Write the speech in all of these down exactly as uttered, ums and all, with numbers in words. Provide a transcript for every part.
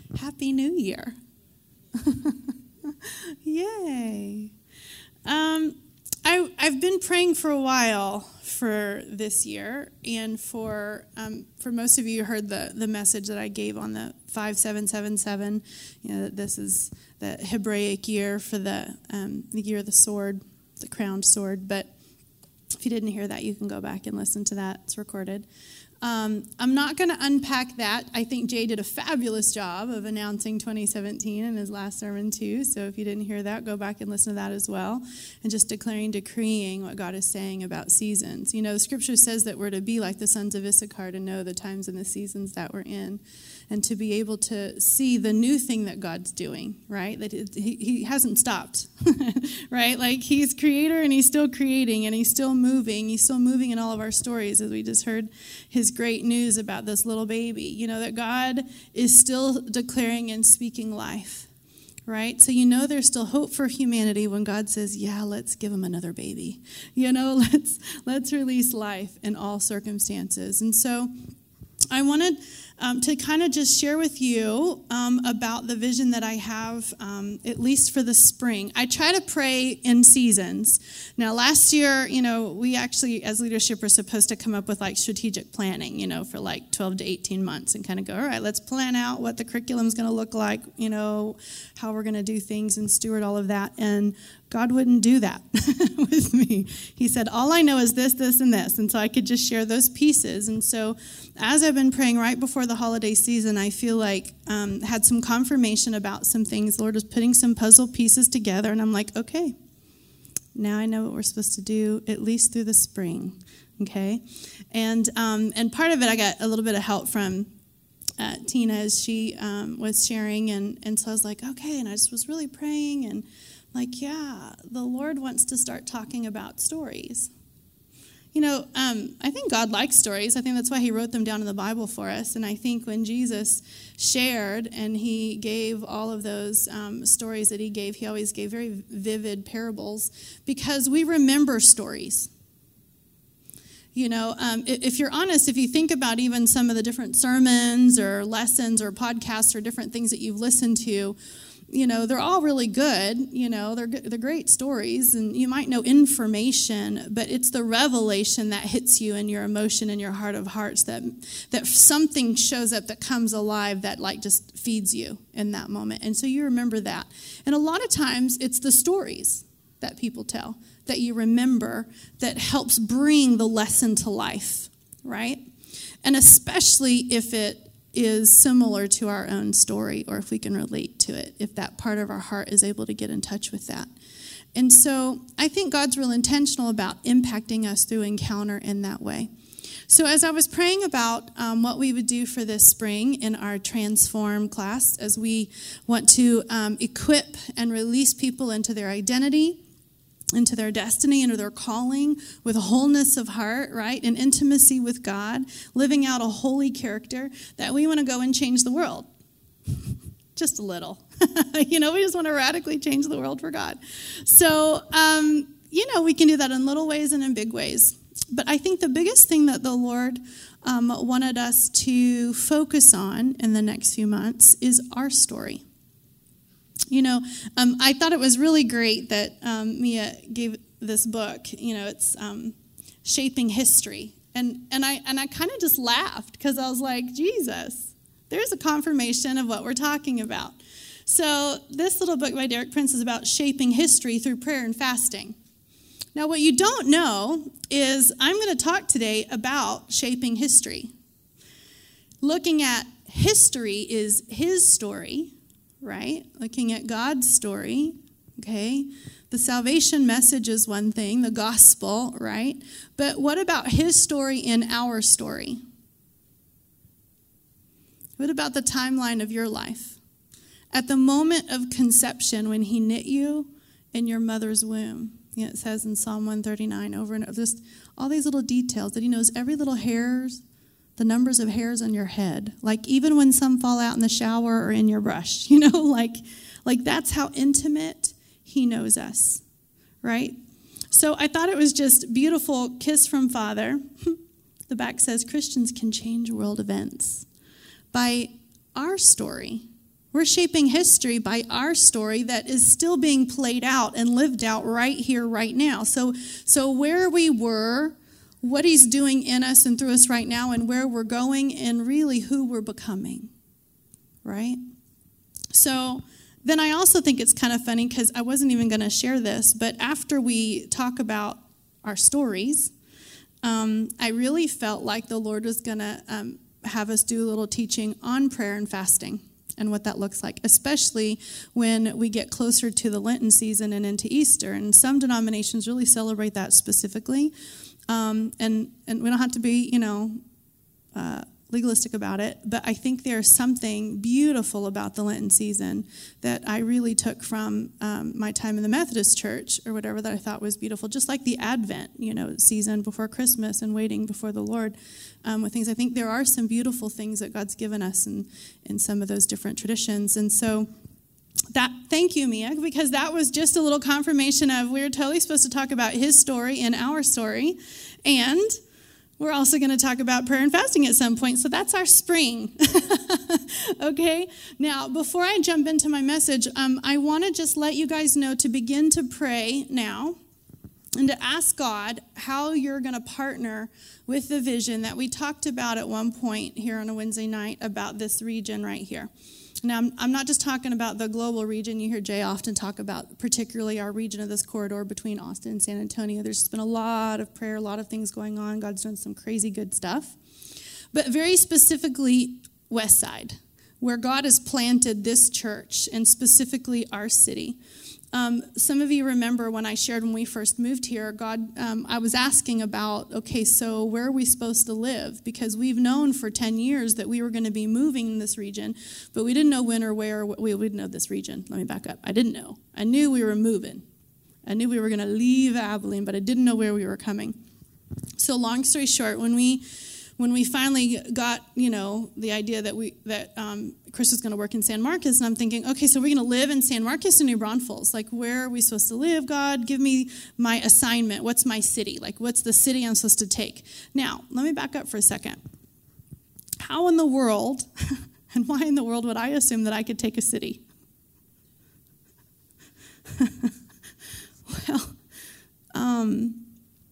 Happy New Year. Yay. Um, I, I've been praying for a while for this year, and for um, for most of you who heard the, the message that I gave on the five seven seven seven, you know, that this is the Hebraic year for the um, the year of the sword, the crowned sword. But if you didn't hear that, you can go back and listen to that. It's recorded. Um, I'm not going to unpack that. I think Jay did a fabulous job of announcing twenty seventeen in his last sermon too. So if you didn't hear that, go back and listen to that as well. And just declaring, decreeing what God is saying about seasons. You know, the scripture says that we're to be like the sons of Issachar, to know the times and the seasons that we're in, and to be able to see the new thing that God's doing, right? That it, he, he hasn't stopped, right? Like he's creator and he's still creating and he's still moving. He's still moving in all of our stories, as we just heard his great news about this little baby, you know, that God is still declaring and speaking life, right? So you know there's still hope for humanity when God says, yeah, let's give him another baby. You know, let's let's release life in all circumstances. And so I wanted um, to kind of just share with you um, about the vision that I have, um, at least for the spring. I try to pray in seasons. Now, last year, you know, we actually, as leadership, were supposed to come up with like strategic planning, you know, for like twelve to eighteen months and kind of go, all right, let's plan out what the curriculum is going to look like, you know, how we're going to do things and steward all of that. And God wouldn't do that with me. He said, all I know is this, this, and this. And so I could just share those pieces. And so as I've been praying right before the holiday season, I feel like um, had some confirmation about some things. The Lord was putting some puzzle pieces together. And I'm like, okay, now I know what we're supposed to do, at least through the spring. Okay? And um, and part of it, I got a little bit of help from uh, Tina as she um, was sharing. And, and so I was like, okay. And I just was really praying and like, yeah, the Lord wants to start talking about stories. You know, um, I think God likes stories. I think that's why he wrote them down in the Bible for us. And I think when Jesus shared and he gave all of those um, stories that he gave, he always gave very vivid parables because we remember stories. You know, um, if you're honest, if you think about even some of the different sermons or lessons or podcasts or different things that you've listened to, you know, they're all really good, you know, they're they're great stories, and you might know information, but it's the revelation that hits you in your emotion and your heart of hearts that that something shows up that comes alive that like just feeds you in that moment. And so you remember that. And a lot of times it's the stories that people tell that you remember that helps bring the lesson to life, right? And especially if it is similar to our own story, or if we can relate to it, if that part of our heart is able to get in touch with that. And so I think God's real intentional about impacting us through encounter in that way. So as I was praying about um, what we would do for this spring in our Transform class, as we want to um, equip and release people into their identity, into their destiny, into their calling, with a wholeness of heart, right? And intimacy with God, living out a holy character, that we want to go and change the world. Just a little. You know, we just want to radically change the world for God. So, um, you know, we can do that in little ways and in big ways. But I think the biggest thing that the Lord um, wanted us to focus on in the next few months is our story. You know, um, I thought it was really great that um, Mia gave this book. You know, it's um, Shaping History. And and I and I kind of just laughed because I was like, Jesus, there's a confirmation of what we're talking about. So this little book by Derek Prince is about shaping history through prayer and fasting. Now, what you don't know is I'm going to talk today about shaping history. Looking at history is his story, right? Looking at God's story, okay? The salvation message is one thing, the gospel, right? But what about his story in our story? What about the timeline of your life? At the moment of conception, when he knit you in your mother's womb, you know, it says in Psalm one thirty-nine over and over, just all these little details that he knows every little hairs, the numbers of hairs on your head, like even when some fall out in the shower or in your brush, you know, like, like that's how intimate he knows us, right? So I thought it was just beautiful kiss from Father. The back says Christians can change world events by our story, We're shaping history by our story that is still being played out and lived out right here, right now. So, so where we were, what he's doing in us and through us right now, and where we're going, and really who we're becoming, right? So then I also think it's kind of funny, because I wasn't even going to share this, but after we talk about our stories, um, I really felt like the Lord was going to um, have us do a little teaching on prayer and fasting and what that looks like, especially when we get closer to the Lenten season and into Easter. And some denominations really celebrate that specifically. Um, and, and we don't have to be, you know, uh, legalistic about it, but I think there's something beautiful about the Lenten season that I really took from um, my time in the Methodist church or whatever, that I thought was beautiful. Just like the Advent, you know, season before Christmas and waiting before the Lord um, with things. I think there are some beautiful things that God's given us in, in some of those different traditions. And so that, thank you, Mia, because that was just a little confirmation of we're totally supposed to talk about his story and our story. And we're also going to talk about prayer and fasting at some point. So that's our spring. Okay? Now, before I jump into my message, um, I want to just let you guys know to begin to pray now and to ask God how you're going to partner with the vision that we talked about at one point here on a Wednesday night about this region right here. Now, I'm, I'm not just talking about the global region. You hear Jay often talk about particularly our region of this corridor between Austin and San Antonio. There's been a lot of prayer, a lot of things going on. God's done some crazy good stuff. But very specifically, West Side, where God has planted this church and specifically our city. Um, some of you remember when I shared when we first moved here, God, um, I was asking about, okay, so where are we supposed to live? Because we've known for ten years that we were going to be moving in this region, but we didn't know when or where. We didn't know this region. Let me back up. I didn't know. I knew we were moving. I knew we were going to leave Abilene, but I didn't know where we were coming. So long story short, when we when we finally got, you know, the idea that we that um, Chris was going to work in San Marcos, and I'm thinking, okay, so we're going to live in San Marcos or New Braunfels? Like, where are we supposed to live, God? Give me my assignment. What's my city? Like, what's the city I'm supposed to take? Now, let me back up for a second. How in the world, and why in the world would I assume that I could take a city? Well, um,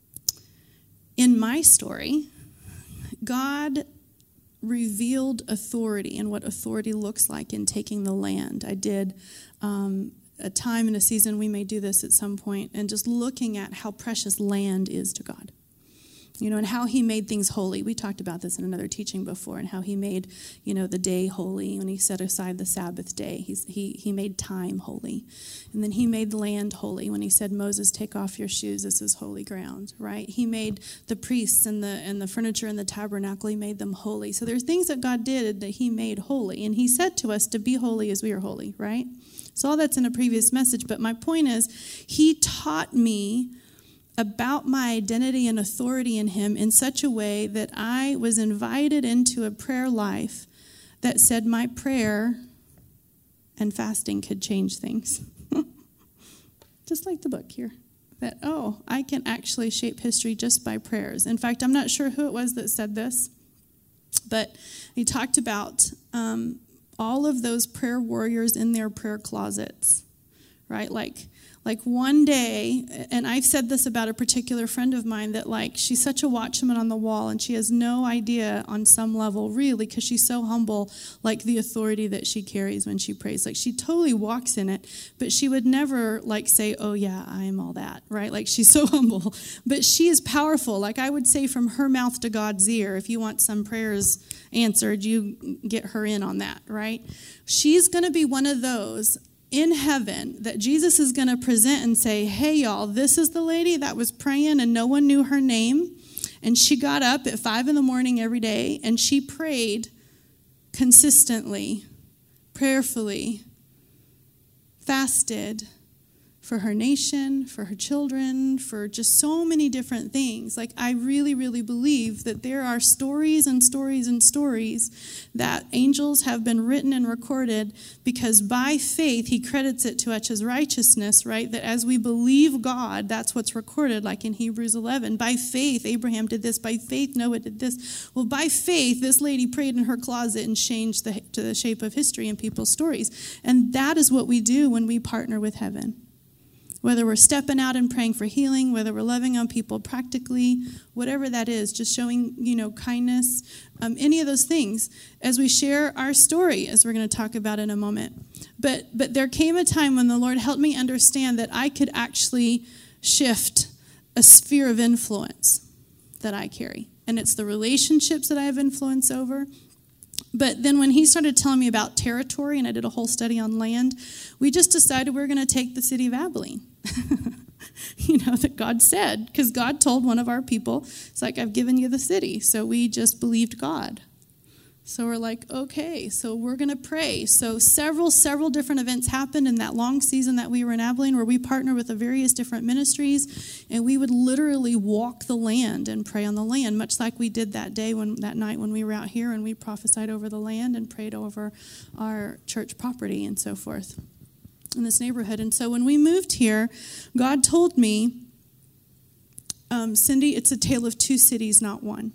in my story, God revealed authority and what authority looks like in taking the land. I did um, a time and a season, we may do this at some point, and just looking at how precious land is to God. You know, and how he made things holy. We talked about this in another teaching before, and how he made, you know, the day holy when he set aside the Sabbath day. He's, he he made time holy. And then he made the land holy when he said, Moses, take off your shoes. This is holy ground, right? He made the priests and the and the furniture in the tabernacle. He made them holy. So there's things that God did that he made holy. And he said to us to be holy as we are holy, right? So all that's in a previous message. But my point is, he taught me about my identity and authority in him in such a way that I was invited into a prayer life that said my prayer and fasting could change things. Just like the book here. That, oh, I can actually shape history just by prayers. In fact, I'm not sure who it was that said this, but he talked about um, all of those prayer warriors in their prayer closets, right? Like, Like one day, and I've said this about a particular friend of mine, that like she's such a watchman on the wall, and she has no idea on some level, really, because she's so humble, like the authority that she carries when she prays. Like she totally walks in it, but she would never like say, oh yeah, I'm all that, right? Like she's so humble, but she is powerful. Like I would say from her mouth to God's ear, if you want some prayers answered, you get her in on that, right? She's going to be one of those in heaven that Jesus is going to present and say, hey, y'all, this is the lady that was praying and no one knew her name. And she got up at five in the morning every day and she prayed consistently, prayerfully, fasted for her nation, for her children, for just so many different things. Like, I really, really believe that there are stories and stories and stories that angels have been written and recorded because by faith, he credits it to us as righteousness, right? That as we believe God, that's what's recorded, like in Hebrews eleven. By faith, Abraham did this. By faith, Noah did this. Well, by faith, this lady prayed in her closet and changed the, to the shape of history and people's stories. And that is what we do when we partner with heaven. Whether we're stepping out and praying for healing, whether we're loving on people practically, whatever that is, just showing, you know, kindness, um, any of those things, as we share our story, as we're going to talk about in a moment. But but there came a time when the Lord helped me understand that I could actually shift a sphere of influence that I carry. And it's the relationships that I have influence over. But then when he started telling me about territory, and I did a whole study on land, we just decided we we're going to take the city of Abilene. You know, that God said, because God told one of our people, it's like, I've given you the city. So we just believed God. So we're like, okay, so we're going to pray. So several, several different events happened in that long season that we were in Abilene, where we partnered with the various different ministries, and we would literally walk the land and pray on the land, much like we did that day, when that night when we were out here and we prophesied over the land and prayed over our church property and so forth in this neighborhood. And so when we moved here, God told me, um, Cindy, it's a tale of two cities, not one.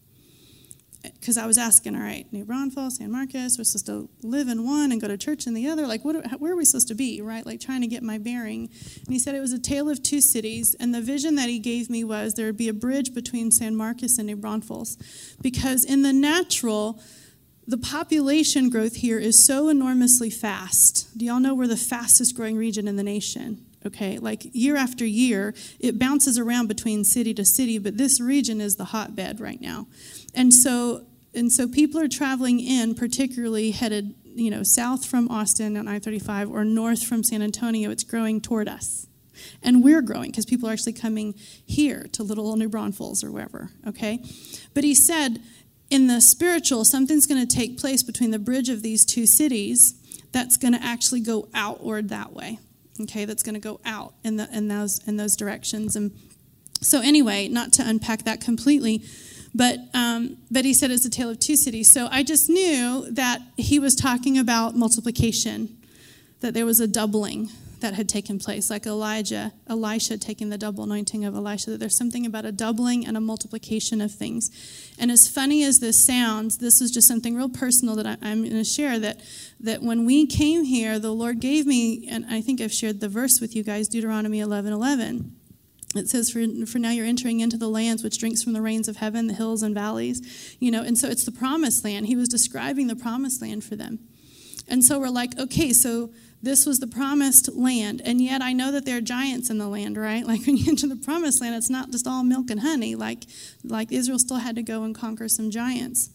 Because I was asking, all right, New Braunfels, San Marcos, we're supposed to live in one and go to church in the other. Like, what? Where are we supposed to be, right? Like, trying to get my bearing. And he said it was a tale of two cities. And the vision that he gave me was there would be a bridge between San Marcos and New Braunfels. Because in the natural, the population growth here is so enormously fast. Do y'all know we're the fastest growing region in the nation? Okay, like year after year, it bounces around between city to city, but this region is the hotbed right now. And so and so people are traveling in, particularly headed, you know, south from Austin on I thirty-five or north from San Antonio. It's growing toward us. And we're growing because people are actually coming here to Little Old New Braunfels or wherever, okay? But he said, in the spiritual, something's going to take place between the bridge of these two cities that's going to actually go outward that way. Okay, that's going to go out in the in those in those directions. And so anyway, not to unpack that completely, but um, but he said it's a tale of two cities. So I just knew that he was talking about multiplication, that there was a doubling that had taken place, like Elijah, Elisha taking the double anointing of Elisha, that there's something about a doubling and a multiplication of things. And as funny as this sounds, this is just something real personal that I, I'm going to share, that, that when we came here, the Lord gave me, and I think I've shared the verse with you guys, Deuteronomy eleven eleven. It says, for, for now you're entering into the lands which drinks from the rains of heaven, the hills and valleys, you know, and so it's the promised land. He was describing the promised land for them. And so we're like, okay, so this was the promised land, and yet I know that there are giants in the land, right? Like when you enter the promised land, it's not just all milk and honey. Like, like Israel still had to go and conquer some giants.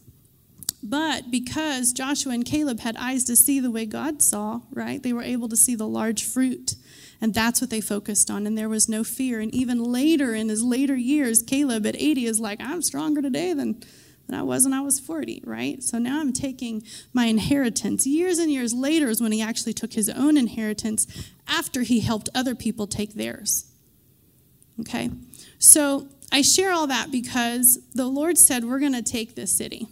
But because Joshua and Caleb had eyes to see the way God saw, right, they were able to see the large fruit, and that's what they focused on, and there was no fear. And even later, in his later years, Caleb at eighty is like, I'm stronger today than... than I was when I was forty, right? So now I'm taking my inheritance. Years and years later is when he actually took his own inheritance after he helped other people take theirs. Okay? So I share all that because the Lord said we're going to take this city.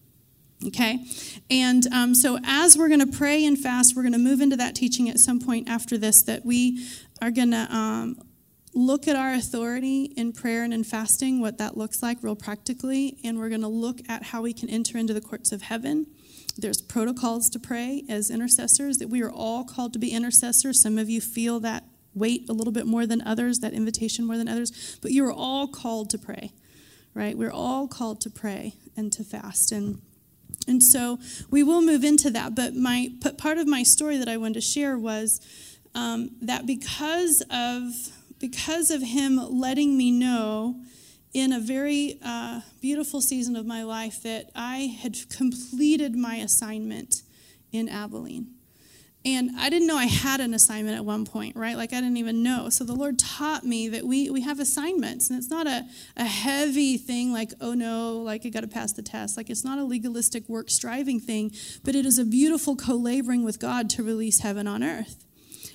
Okay? And um, so as we're going to pray and fast, we're going to move into that teaching at some point after this, that we are going to... Um, look at our authority in prayer and in fasting, what that looks like real practically, and we're going to look at how we can enter into the courts of heaven. There's protocols to pray as intercessors, that we are all called to be intercessors. Some of you feel that weight a little bit more than others, that invitation more than others, but you are all called to pray, right? We're all called to pray and to fast, and and so we will move into that. But my but part of my story that I wanted to share was um, that because of Because of him letting me know in a very uh, beautiful season of my life that I had completed my assignment in Abilene. And I didn't know I had an assignment at one point, right? Like I didn't even know. So the Lord taught me that we, we have assignments. And it's not a, a heavy thing like, oh no, like I got to pass the test. Like it's not a legalistic work striving thing, but it is a beautiful co-laboring with God to release heaven on earth.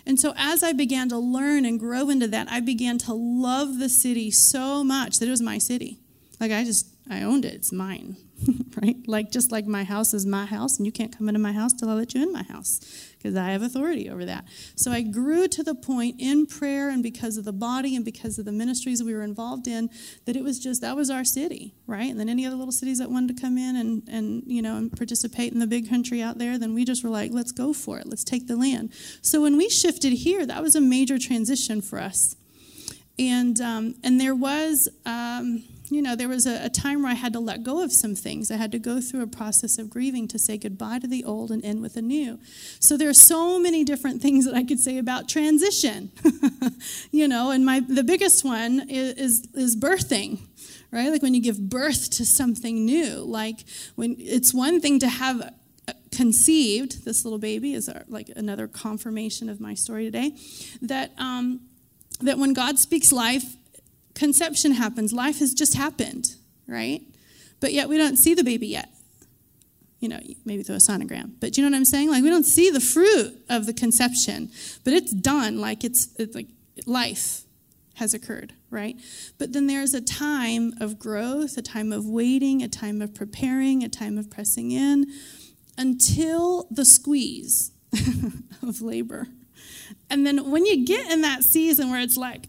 And so as I began to learn and grow into that, I began to love the city so much that it was my city. Like I just, I owned it. It's mine, right? Like just like my house is my house, and you can't come into my house till I let you in my house because I have authority over that. So I grew to the point in prayer and because of the body and because of the ministries we were involved in that it was just, that was our city, right? And then any other little cities that wanted to come in and, and you know, and participate in the big country out there, then we just were like, let's go for it. Let's take the land. So when we shifted here, that was a major transition for us. And um, and there was, um, you know, there was a, a time where I had to let go of some things. I had to go through a process of grieving to say goodbye to the old and end with the new. So there are so many different things that I could say about transition, you know, and my the biggest one is, is is birthing, right? Like when you give birth to something new. Like when it's one thing to have conceived, this little baby is our, like another confirmation of my story today, that um, that when God speaks life, conception happens. Life has just happened, right? But yet we don't see the baby yet. You know, maybe through a sonogram. But you know what I'm saying? Like we don't see the fruit of the conception, but it's done. Like it's, it's like life has occurred, right? But then there's a time of growth, a time of waiting, a time of preparing, a time of pressing in until the squeeze of labor. And then when you get in that season where it's like,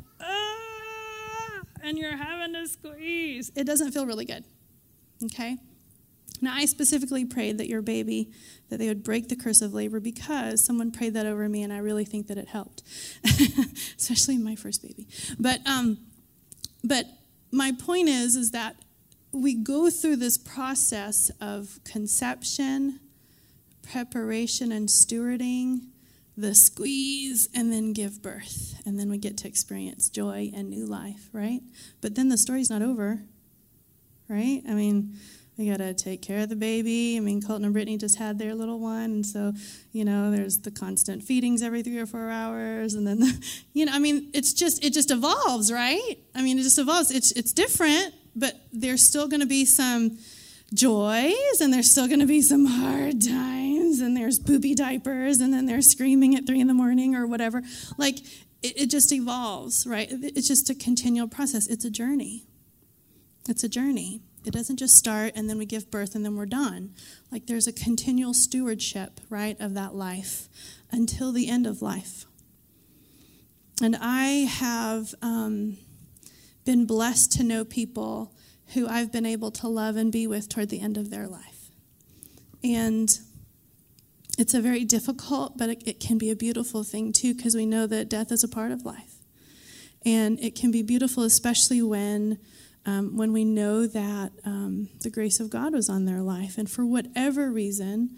ah, and you're having to squeeze, it doesn't feel really good, okay? Now, I specifically prayed that your baby, that they would break the curse of labor because someone prayed that over me, and I really think that it helped, especially my first baby. But um, but my point is, is that we go through this process of conception, preparation, and stewarding, the squeeze, and then give birth. And then we get to experience joy and new life, right? But then the story's not over, right? I mean, we got to take care of the baby. I mean, Colton and Brittany just had their little one. And so, you know, there's the constant feedings every three or four hours. And then, the, you know, I mean, it's just, it just evolves, right? I mean, it just evolves. It's, it's different, but there's still going to be some joys, and there's still going to be some hard times, and there's poopy diapers, and then they're screaming at three in the morning or whatever. Like, it, it just evolves, right? It's just a continual process. It's a journey. It's a journey. It doesn't just start, and then we give birth, and then we're done. Like, there's a continual stewardship, right, of that life until the end of life. And I have um, been blessed to know people who I've been able to love and be with toward the end of their life. And it's a very difficult, but it, it can be a beautiful thing too, because we know that death is a part of life. And it can be beautiful, especially when um, when we know that um, the grace of God was on their life. And for whatever reason,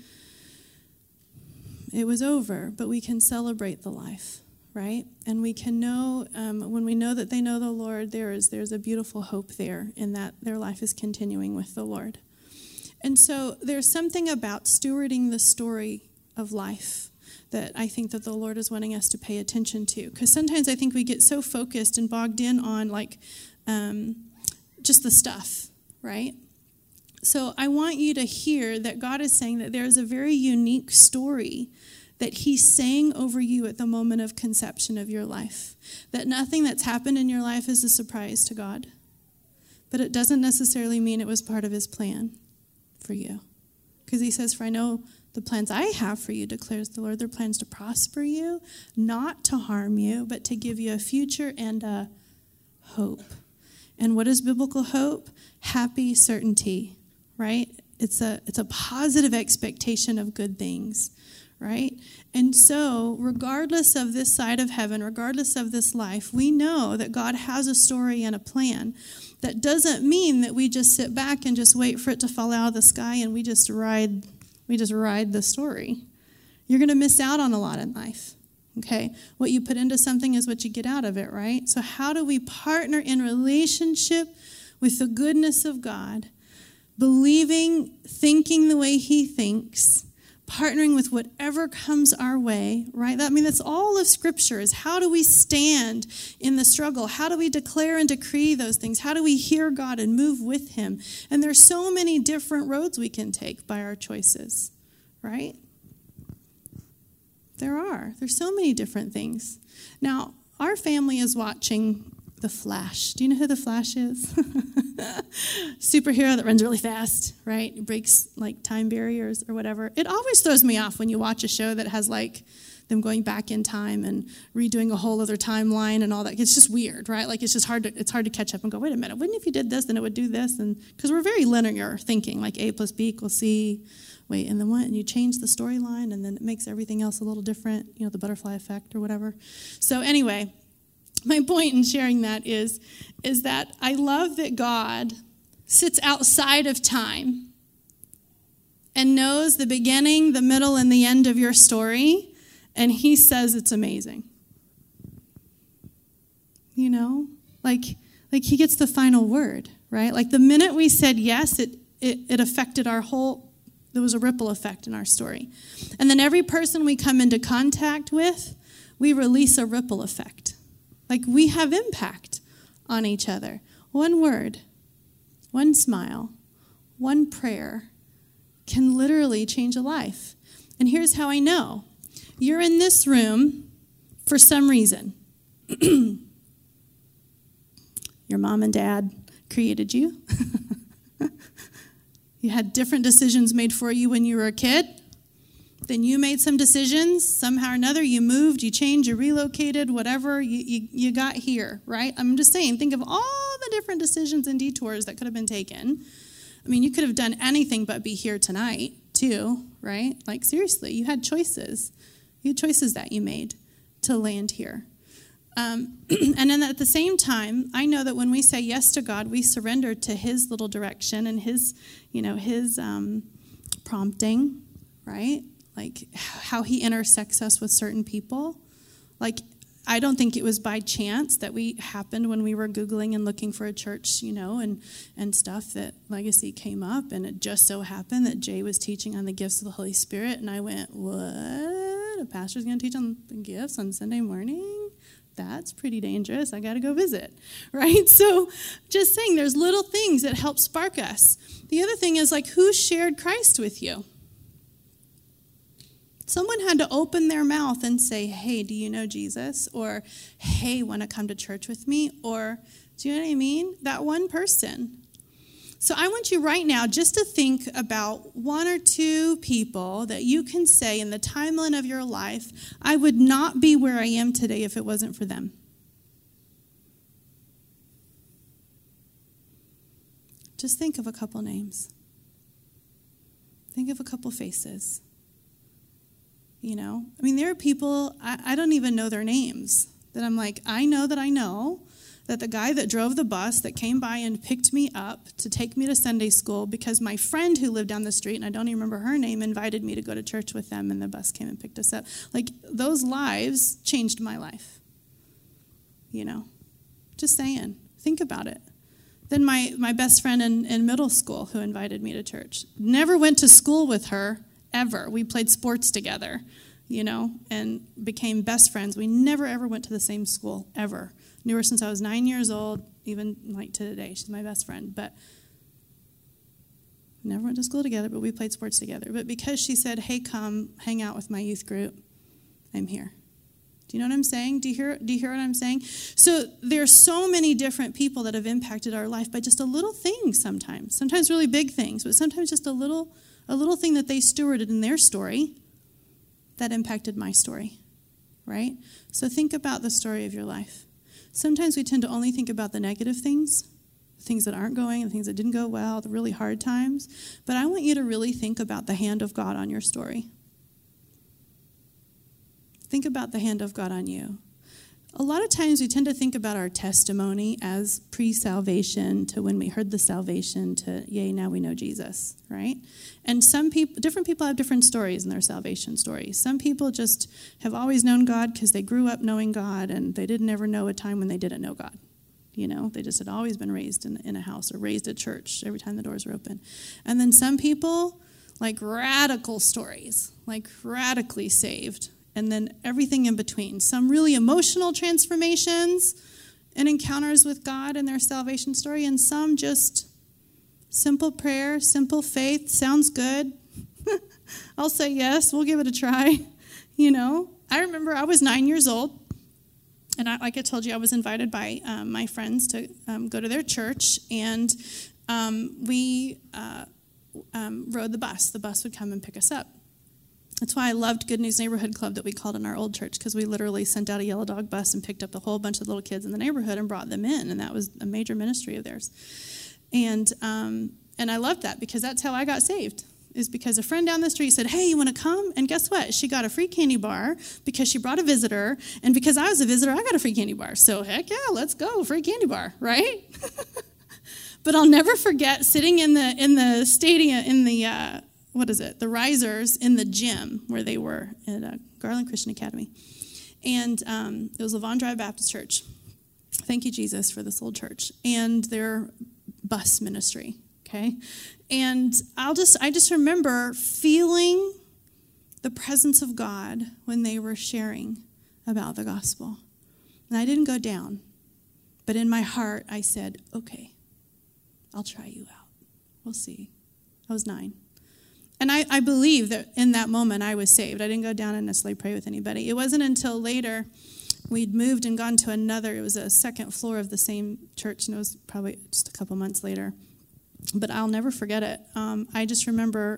it was over, but we can celebrate the life. Right? And we can know, um, when we know that they know the Lord, there is there's a beautiful hope there in that their life is continuing with the Lord. And so there's something about stewarding the story of life that I think that the Lord is wanting us to pay attention to. Because sometimes I think we get so focused and bogged in on like um, just the stuff, right? So I want you to hear that God is saying that there is a very unique story that he's saying over you at the moment of conception of your life. That nothing that's happened in your life is a surprise to God. But it doesn't necessarily mean it was part of his plan for you. Because he says, for I know the plans I have for you, declares the Lord. They're plans to prosper you, not to harm you, but to give you a future and a hope. And what is biblical hope? Happy certainty, right? It's a, it's a positive expectation of good things. Right? And so, regardless of this side of heaven, regardless of this life, we know that God has a story and a plan. That doesn't mean that we just sit back and just wait for it to fall out of the sky and we just ride, we just ride the story. You're going to miss out on a lot in life. Okay? What you put into something is what you get out of it, right? So how do we partner in relationship with the goodness of God, believing, thinking the way he thinks, partnering with whatever comes our way, right? I mean, that's all of Scripture is how do we stand in the struggle? How do we declare and decree those things? How do we hear God and move with him? And there's so many different roads we can take by our choices, right? there are. There's so many different things. Now, our family is watching The Flash. Do you know who The Flash is? Superhero that runs really fast, right? Breaks like time barriers or whatever. It always throws me off when you watch a show that has like them going back in time and redoing a whole other timeline and all that. It's just weird, right? Like it's just hard to it's hard to catch up and go, wait a minute, wouldn't if you did this, then it would do this? And because we're very linear thinking, like A plus B equals C. Wait, and then what? And you change the storyline, and then it makes everything else a little different, you know, the butterfly effect or whatever. So anyway, my point in sharing that is, is that I love that God sits outside of time and knows the beginning, the middle, and the end of your story, and he says it's amazing. You know? Like, like he gets the final word, right? Like the minute we said yes, it, it, it affected our whole, there was a ripple effect in our story. And then every person we come into contact with, we release a ripple effect. Like we have impact on each other. One word, one smile, one prayer can literally change a life. And here's how I know. You're in this room for some reason. Your mom and dad created you. You had different decisions made for you when you were a kid. Then you made some decisions. Somehow or another, you moved, you changed, you relocated, whatever. You, you, you got here, right? I'm just saying, think of all the different decisions and detours that could have been taken. I mean, you could have done anything but be here tonight, too, right? Like, seriously, you had choices. You had choices that you made to land here. Um, and then at the same time, I know that when we say yes to God, we surrender to his little direction and his, you know, his um, prompting, right? Like how he intersects us with certain people. Like, I don't think it was by chance that we happened when we were Googling and looking for a church, you know, and, and stuff that Legacy came up. And it just so happened that Jay was teaching on the gifts of the Holy Spirit. And I went, what? A pastor's going to teach on the gifts on Sunday morning? That's pretty dangerous. I got to go visit, right? So just saying, there's little things that help spark us. The other thing is, like, who shared Christ with you? Someone had to open their mouth and say, hey, do you know Jesus? Or, hey, want to come to church with me? Or, do you know what I mean? That one person. So I want you right now just to think about one or two people that you can say in the timeline of your life, I would not be where I am today if it wasn't for them. Just think of a couple names. Think of a couple faces. You know, I mean, there are people, I, I don't even know their names, that I'm like, I know that I know that the guy that drove the bus that came by and picked me up to take me to Sunday school because my friend who lived down the street, and I don't even remember her name, invited me to go to church with them, and the bus came and picked us up. Like, those lives changed my life. You know, just saying. Think about it. Then my, my best friend in, in middle school who invited me to church. Never went to school with her, ever. We played sports together, you know, and became best friends. We never, ever went to the same school, ever. Knew her since I was nine years old, even like to today. She's my best friend. But never went to school together, but we played sports together. But because she said, hey, come hang out with my youth group, I'm here. Do you know what I'm saying? Do you hear, do you hear what I'm saying? So there's so many different people that have impacted our life by just a little thing sometimes. Sometimes really big things, but sometimes just a little, a little thing that they stewarded in their story that impacted my story, right? So think about the story of your life. Sometimes we tend to only think about the negative things, things that aren't going, the things that didn't go well, the really hard times. But I want you to really think about the hand of God on your story. Think about the hand of God on you. A lot of times we tend to think about our testimony as pre-salvation to when we heard the salvation to, yay, now we know Jesus, right? And some people, different people have different stories in their salvation stories. Some people just have always known God because they grew up knowing God and they didn't ever know a time when they didn't know God. You know, they just had always been raised in, in a house or raised at church every time the doors were open. And then some people, like radical stories, like radically saved. And then everything in between. Some really emotional transformations and encounters with God in their salvation story, and some just simple prayer, simple faith. Sounds good. I'll say yes. We'll give it a try. You know, I remember I was nine years old, and I, like I told you, I was invited by um, my friends to um, go to their church, and um, we uh, um, rode the bus. The bus would come and pick us up. That's why I loved Good News Neighborhood Club that we called in our old church, because we literally sent out a yellow dog bus and picked up a whole bunch of little kids in the neighborhood and brought them in, and that was a major ministry of theirs. And um, and I loved that, because that's how I got saved, is because a friend down the street said, hey, you want to come? And guess what? She got a free candy bar because she brought a visitor, and because I was a visitor, I got a free candy bar. So heck yeah, let's go, free candy bar, right? But I'll never forget sitting in the in the stadium, in the... Uh, what is it, the risers in the gym where they were at uh, Garland Christian Academy. And um, it was Levon Drive Baptist Church. Thank you, Jesus, for this old church. And their bus ministry, okay? And I'll just, I just remember feeling the presence of God when they were sharing about the gospel. And I didn't go down, but in my heart I said, okay, I'll try you out. We'll see. I was nine. And I, I believe that in that moment I was saved. I didn't go down and necessarily pray with anybody. It wasn't until later we'd moved and gone to another. It was a second floor of the same church, and it was probably just a couple months later. But I'll never forget it. Um, I just remember,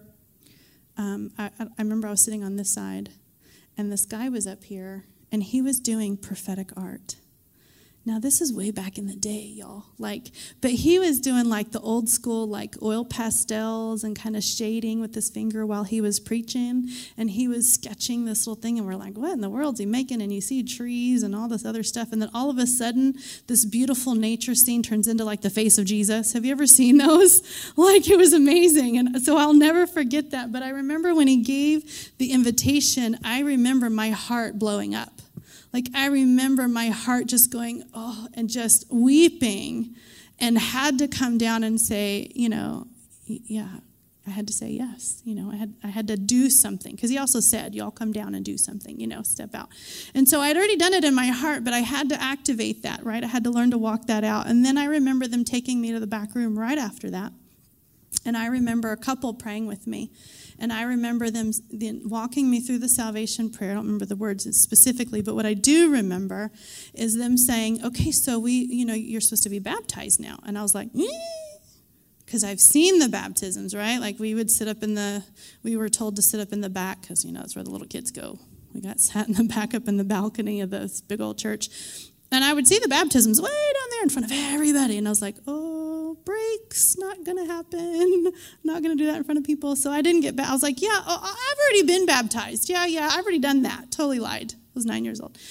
um, I, I remember I was sitting on this side, and this guy was up here, and he was doing prophetic art. Now, this is way back in the day, y'all. Like, but he was doing like the old school, like oil pastels and kind of shading with his finger while he was preaching. And he was sketching this little thing. And we're like, what in the world is he making? And you see trees and all this other stuff. And then all of a sudden, this beautiful nature scene turns into like the face of Jesus. Have you ever seen those? Like, it was amazing. And so I'll never forget that. But I remember when he gave the invitation, I remember my heart blowing up. Like, I remember my heart just going, oh, and just weeping, and had to come down and say, you know, yeah, I had to say yes. You know, I had I had to do something. Because he also said, y'all come down and do something, you know, step out. And so I'd already done it in my heart, but I had to activate that, right? I had to learn to walk that out. And then I remember them taking me to the back room right after that. And I remember a couple praying with me. And I remember them walking me through the salvation prayer. I don't remember the words specifically, but what I do remember is them saying, okay, so we, you know, you're supposed to be baptized now. And I was like, because I've seen the baptisms, right? Like, we would sit up in the, we were told to sit up in the back, because, you know, that's where the little kids go. We got sat in the back up in the balcony of this big old church. And I would see the baptisms way down there in front of everybody. And I was like, oh, breaks, not going to happen. Not going to do that in front of people. So I didn't get back. I was like, yeah, oh, I've already been baptized. Yeah, yeah, I've already done that. Totally lied. I was nine years old.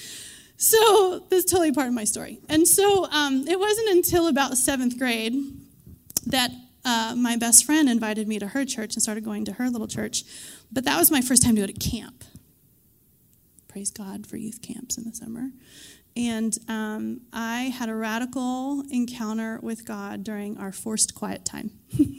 So this is totally part of my story. And so um, it wasn't until about seventh grade that uh, my best friend invited me to her church and started going to her little church. But that was my first time to go to camp. Praise God for youth camps in the summer. And um, I had a radical encounter with God during our forced quiet time.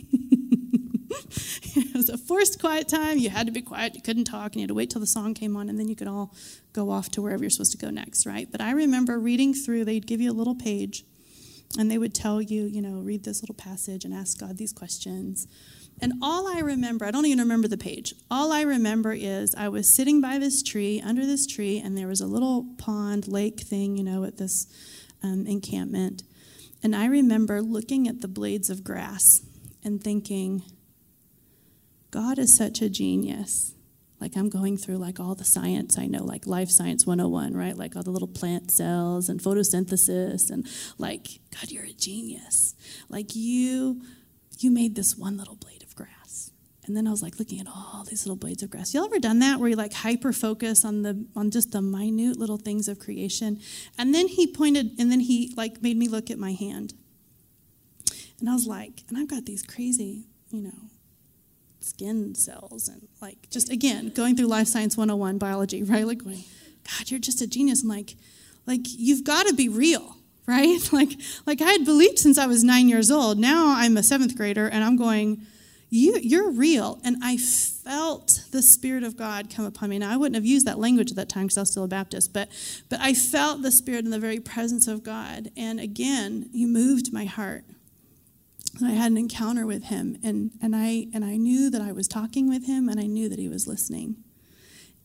It was a forced quiet time. You had to be quiet. You couldn't talk. And you had to wait till the song came on. And then you could all go off to wherever you're supposed to go next, right? But I remember reading through. They'd give you a little page. And they would tell you, you know, read this little passage and ask God these questions. And all I remember, I don't even remember the page. All I remember is I was sitting by this tree, under this tree, and there was a little pond, lake thing, you know, at this um, encampment. And I remember looking at the blades of grass and thinking, God is such a genius. Like, I'm going through, like, all the science I know, like Life Science one oh one, right? Like, all the little plant cells and photosynthesis. And, like, God, you're a genius. Like, you... You made this one little blade of grass. And then I was like looking at all these little blades of grass. Y'all ever done that where you like hyper focus on the on just the minute little things of creation? And then he pointed, and then he like made me look at my hand. And I was like, and I've got these crazy, you know, skin cells and like just again going through Life Science one oh one biology, right? Like going, God, you're just a genius. I'm like, like you've got to be real. Right? Like, like I had believed since I was nine years old. Now I'm a seventh grader, and I'm going, you, you're real. And I felt the Spirit of God come upon me. Now, I wouldn't have used that language at that time because I was still a Baptist, but, but I felt the Spirit in the very presence of God. And again, He moved my heart. And I had an encounter with Him, and, and, I, and I knew that I was talking with Him, and I knew that He was listening.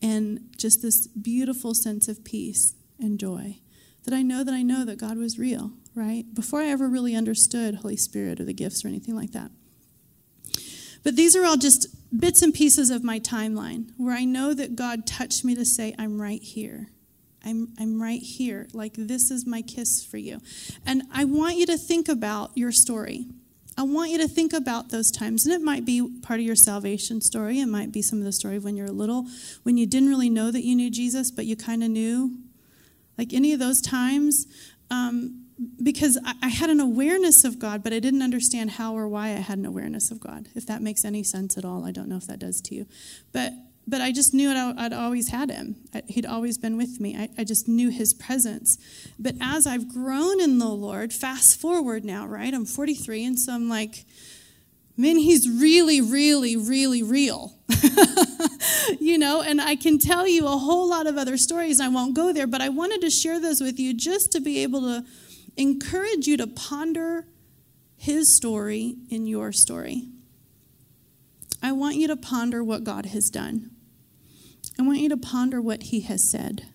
and just this beautiful sense of peace and joy. That I know that I know that God was real, right? Before I ever really understood Holy Spirit or the gifts or anything like that. But these are all just bits and pieces of my timeline where I know that God touched me to say, I'm right here. I'm I'm right here. Like, this is my kiss for you. And I want you to think about your story. I want you to think about those times. And it might be part of your salvation story. It might be some of the story of when you're little, when you didn't really know that you knew Jesus, but you kind of knew. Like any of those times. Um, because I, I had an awareness of God, but I didn't understand how or why I had an awareness of God. If that makes any sense at all. I don't know if that does to you. But But I just knew I'd, I'd always had him. He'd always been with me. I, I just knew his presence. But as I've grown in the Lord, fast forward now, right? I'm forty-three, and so I'm like, man, he's really, really, really real. You know, and I can tell you a whole lot of other stories. I won't go there, but I wanted to share those with you just to be able to encourage you to ponder his story in your story. I want you to ponder what God has done. I want you to ponder what he has said.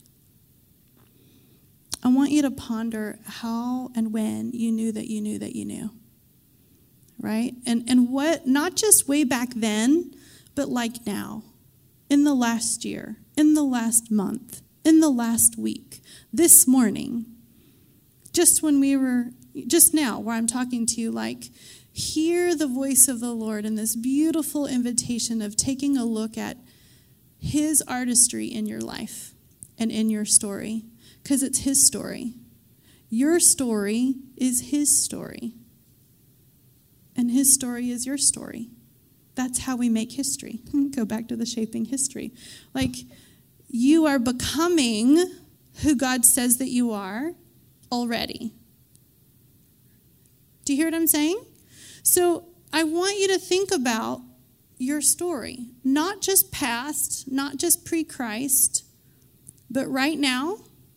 I want you to ponder how and when you knew that you knew that you knew. Right? And and what, not just way back then, but like now, in the last year, in the last month, in the last week, this morning, just when we were, just now, where I'm talking to you, like, hear the voice of the Lord in this beautiful invitation of taking a look at his artistry in your life and in your story, because it's his story. Your story is his story, and his story is your story. That's how we make history. Go back to the shaping history. Like, you are becoming who God says that you are already. Do you hear what I'm saying? So I want you to think about your story, not just past, not just pre-Christ, but right now.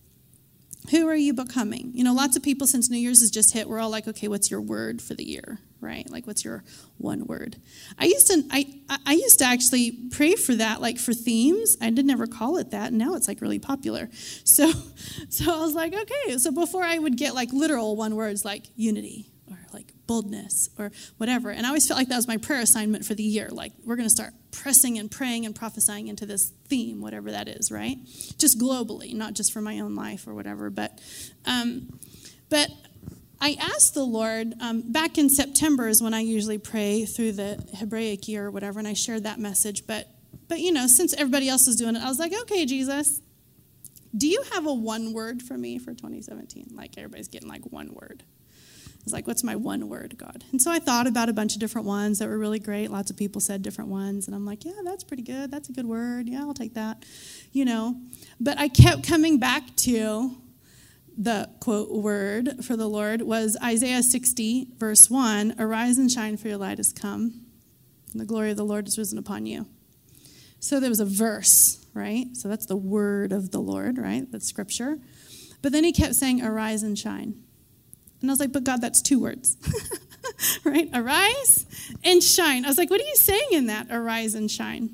Who are you becoming? You know, lots of people, since New Year's has just hit, we're all like, okay, what's your word for the year, right? Like, what's your one word? I used to, I, I used to actually pray for that, like for themes. I did never call it that. And now it's like really popular. So, so I was like, okay. So before I would get like literal one words like unity, or like boldness, or whatever. And I always felt like that was my prayer assignment for the year. Like, we're going to start pressing and praying and prophesying into this theme, whatever that is, right? Just globally, not just for my own life or whatever. But, um, but I asked the Lord, um, back in September is when I usually pray through the Hebraic year or whatever, and I shared that message. But, but you know, since everybody else is doing it, I was like, okay, Jesus, do you have a one word for me for twenty seventeen? Like, everybody's getting like one word. I was like, what's my one word, God? And so I thought about a bunch of different ones that were really great. Lots of people said different ones. And I'm like, yeah, that's pretty good. That's a good word. Yeah, I'll take that. You know, but I kept coming back to the, quote, word for the Lord was Isaiah sixty, verse one, arise and shine, for your light has come, and the glory of the Lord is risen upon you. So there was a verse, right? So that's the word of the Lord, right? That's scripture. But then he kept saying, arise and shine. And I was like, but God, that's two words, right? Arise and shine. I was like, what are you saying in that, arise and shine?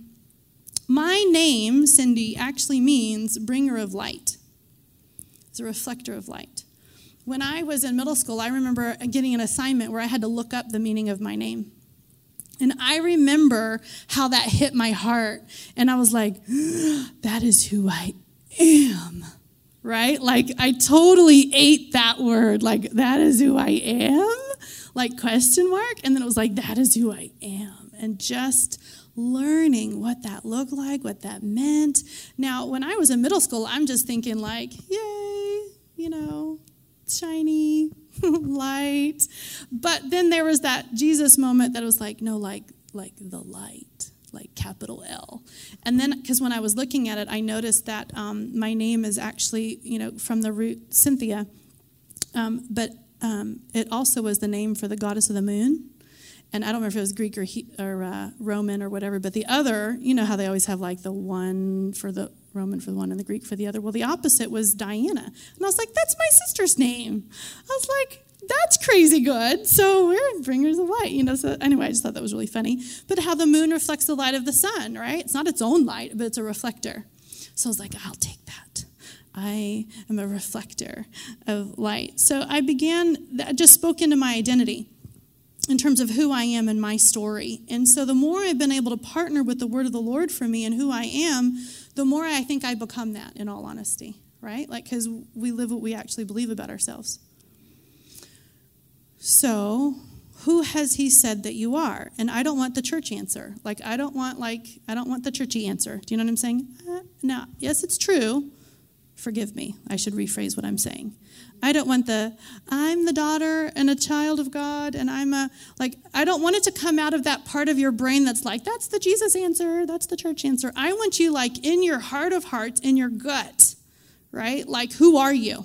My name, Cindy, actually means bringer of light. It's a reflector of light. When I was in middle school, I remember getting an assignment where I had to look up the meaning of my name. And I remember how that hit my heart. And I was like, that is who I am. Right? Like, I totally ate that word. Like, that is who I am? Like, question mark? And then it was like, that is who I am. And just learning what that looked like, what that meant. Now, when I was in middle school, I'm just thinking like, yay, you know, shiny, light. But then there was that Jesus moment that was like, no, like, like the light. Like capital L. And then, because when I was looking at it, I noticed that um, my name is actually, you know, from the root Cynthia. Um, but um, it also was the name for the goddess of the moon. And I don't remember if it was Greek or, he, or uh, Roman or whatever. But the other, you know how they always have like the one for the Roman for the one and the Greek for the other. Well, the opposite was Diana. And I was like, that's my sister's name. I was like, that's crazy good. So we're bringers of light, you know. So anyway, I just thought that was really funny. But how the moon reflects the light of the sun, right? It's not its own light, but it's a reflector. So I was like, I'll take that. I am a reflector of light. So I began, that just spoke into my identity in terms of who I am and my story. And so the more I've been able to partner with the word of the Lord for me and who I am, the more I think I become that, in all honesty, right? Like, because we live what we actually believe about ourselves. So who has he said that you are? And I don't want the church answer. Like, I don't want, like, I don't want the churchy answer. Do you know what I'm saying? Uh, no, yes, it's true. Forgive me. I should rephrase what I'm saying. I don't want the, I'm the daughter and a child of God, and I'm a, like, I don't want it to come out of that part of your brain that's like, that's the Jesus answer, that's the church answer. I want you, like, in your heart of hearts, in your gut, right? Like, who are you?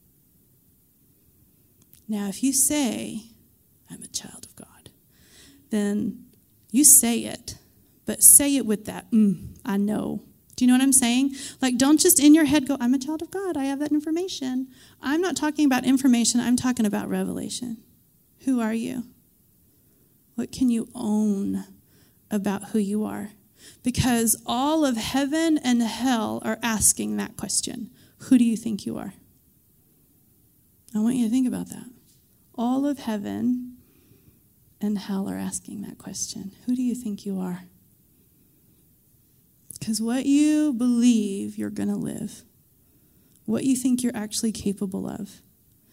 Now, if you say, I'm a child of God, then you say it, but say it with that, mm, I know. Do you know what I'm saying? Like, don't just in your head go, I'm a child of God, I have that information. I'm not talking about information, I'm talking about revelation. Who are you? What can you own about who you are? Because all of heaven and hell are asking that question. Who do you think you are? I want you to think about that. All of heaven and hell are asking that question. Who do you think you are? Because what you believe, you're going to live. What you think you're actually capable of.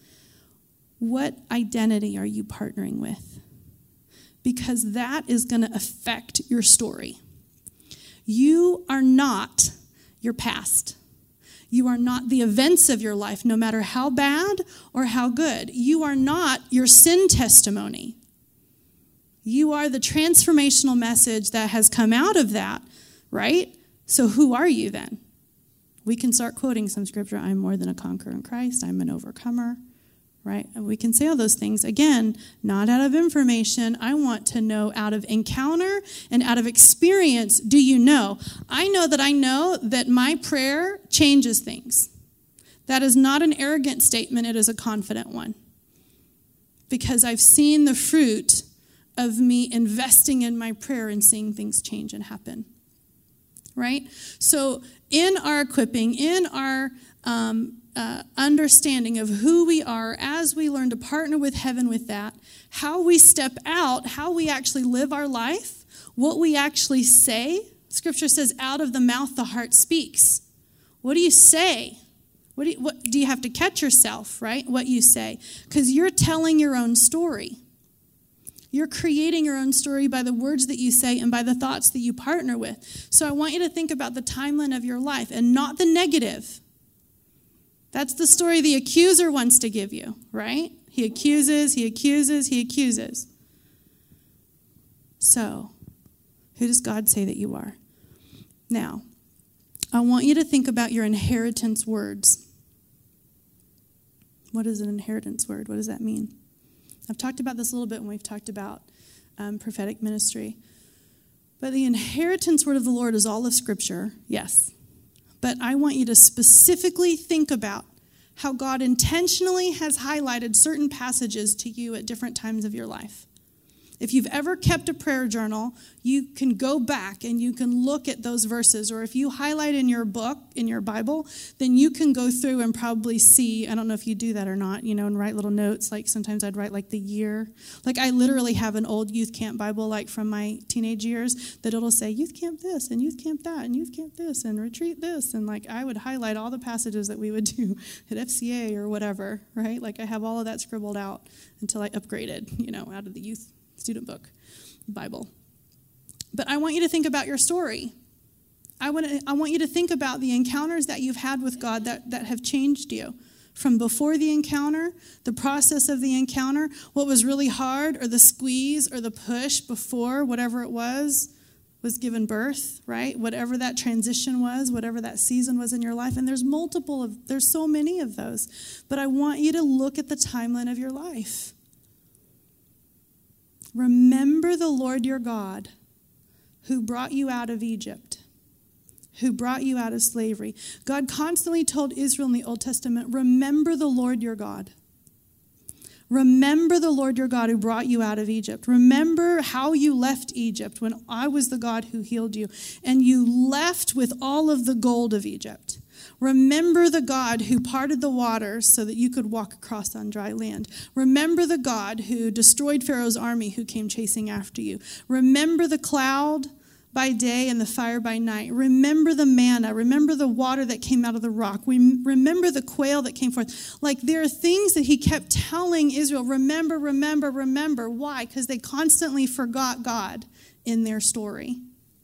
What identity are you partnering with? Because that is going to affect your story. You are not your past. You are not the events of your life, no matter how bad or how good. You are not your sin testimony. You are the transformational message that has come out of that, right? So who are you then? We can start quoting some scripture. I'm more than a conqueror in Christ. I'm an overcomer, right? And we can say all those things. Again, not out of information. I want to know out of encounter and out of experience. Do you know? I know that I know that my prayer changes things. That is not an arrogant statement. It is a confident one. Because I've seen the fruit of me investing in my prayer and seeing things change and happen. Right? So in our equipping, in our um, uh, understanding of who we are, as we learn to partner with heaven with that, how we step out, how we actually live our life, what we actually say. Scripture says, out of the mouth the heart speaks. What do you say? What do you, what, do you have to catch yourself, right? What you say. Because you're telling your own story. You're creating your own story by the words that you say and by the thoughts that you partner with. So I want you to think about the timeline of your life and not the negative. That's the story the accuser wants to give you, right? He accuses, he accuses, he accuses. So, who does God say that you are? Now, I want you to think about your inheritance words. What is an inheritance word? What does that mean? I've talked about this a little bit when we've talked about um, prophetic ministry. But the inheritance word of the Lord is all of Scripture, yes. But I want you to specifically think about how God intentionally has highlighted certain passages to you at different times of your life. If you've ever kept a prayer journal, you can go back and you can look at those verses. Or if you highlight in your book, in your Bible, then you can go through and probably see, I don't know if you do that or not, you know, and write little notes. Like sometimes I'd write like the year. Like I literally have an old youth camp Bible like from my teenage years that it'll say youth camp this and youth camp that and youth camp this and retreat this. And like I would highlight all the passages that we would do at F C A or whatever, right? Like I have all of that scribbled out until I upgraded, you know, out of the youth student book, Bible. But I want you to think about your story. I want to, I want you to think about the encounters that you've had with God that, that have changed you. From before the encounter, the process of the encounter, what was really hard, or the squeeze or the push before, whatever it was, was given birth, right? Whatever that transition was, whatever that season was in your life. And there's multiple of, there's so many of those. But I want you to look at the timeline of your life. Remember the Lord your God who brought you out of Egypt, who brought you out of slavery. God constantly told Israel in the Old Testament, remember the Lord your God. Remember the Lord your God who brought you out of Egypt. Remember how you left Egypt when I was the God who healed you, and you left with all of the gold of Egypt. Remember the God who parted the waters so that you could walk across on dry land. Remember the God who destroyed Pharaoh's army who came chasing after you. Remember the cloud by day and the fire by night. Remember the manna. Remember the water that came out of the rock. We remember the quail that came forth. Like, there are things that he kept telling Israel, remember, remember, remember. Why? Because they constantly forgot God in their story.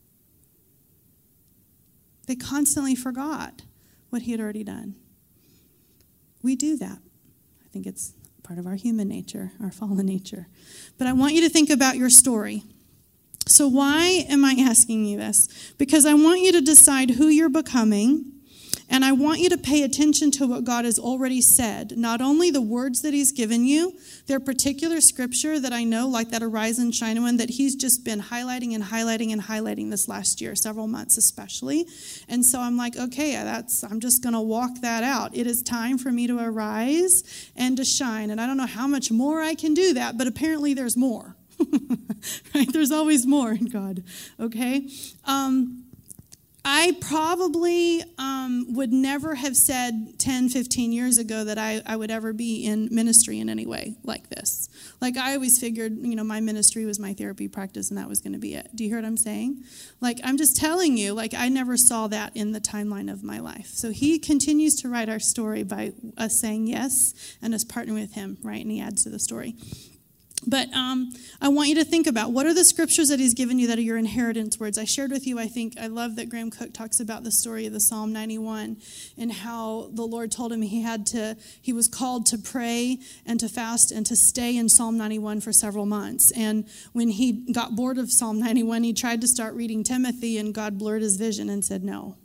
They constantly forgot what he had already done. We do that. I think it's part of our human nature, our fallen nature. But I want you to think about your story. So why am I asking you this? Because I want you to decide who you're becoming, and I want you to pay attention to what God has already said. Not only the words that he's given you, there are particular scripture that I know, like that Arise and Shine one, that he's just been highlighting and highlighting and highlighting this last year, several months especially. And so I'm like, okay, that's I'm just going to walk that out. It is time for me to arise and to shine. And I don't know how much more I can do that, but apparently there's more. Right? There's always more in God. Okay? Um, I probably um, would never have said ten, fifteen years ago that I, I would ever be in ministry in any way like this. Like, I always figured, you know, my ministry was my therapy practice and that was going to be it. Do you hear what I'm saying? Like, I'm just telling you, like, I never saw that in the timeline of my life. So he continues to write our story by us saying yes and us partnering with him, right? And he adds to the story. But um, I want you to think about, what are the scriptures that he's given you that are your inheritance words? I shared with you, I think, I love that Graham Cook talks about the story of the Psalm ninety-one and how the Lord told him he had to, he was called to pray and to fast and to stay in Psalm ninety-one for several months. And when he got bored of Psalm ninety-one, he tried to start reading Timothy, and God blurred his vision and said, no,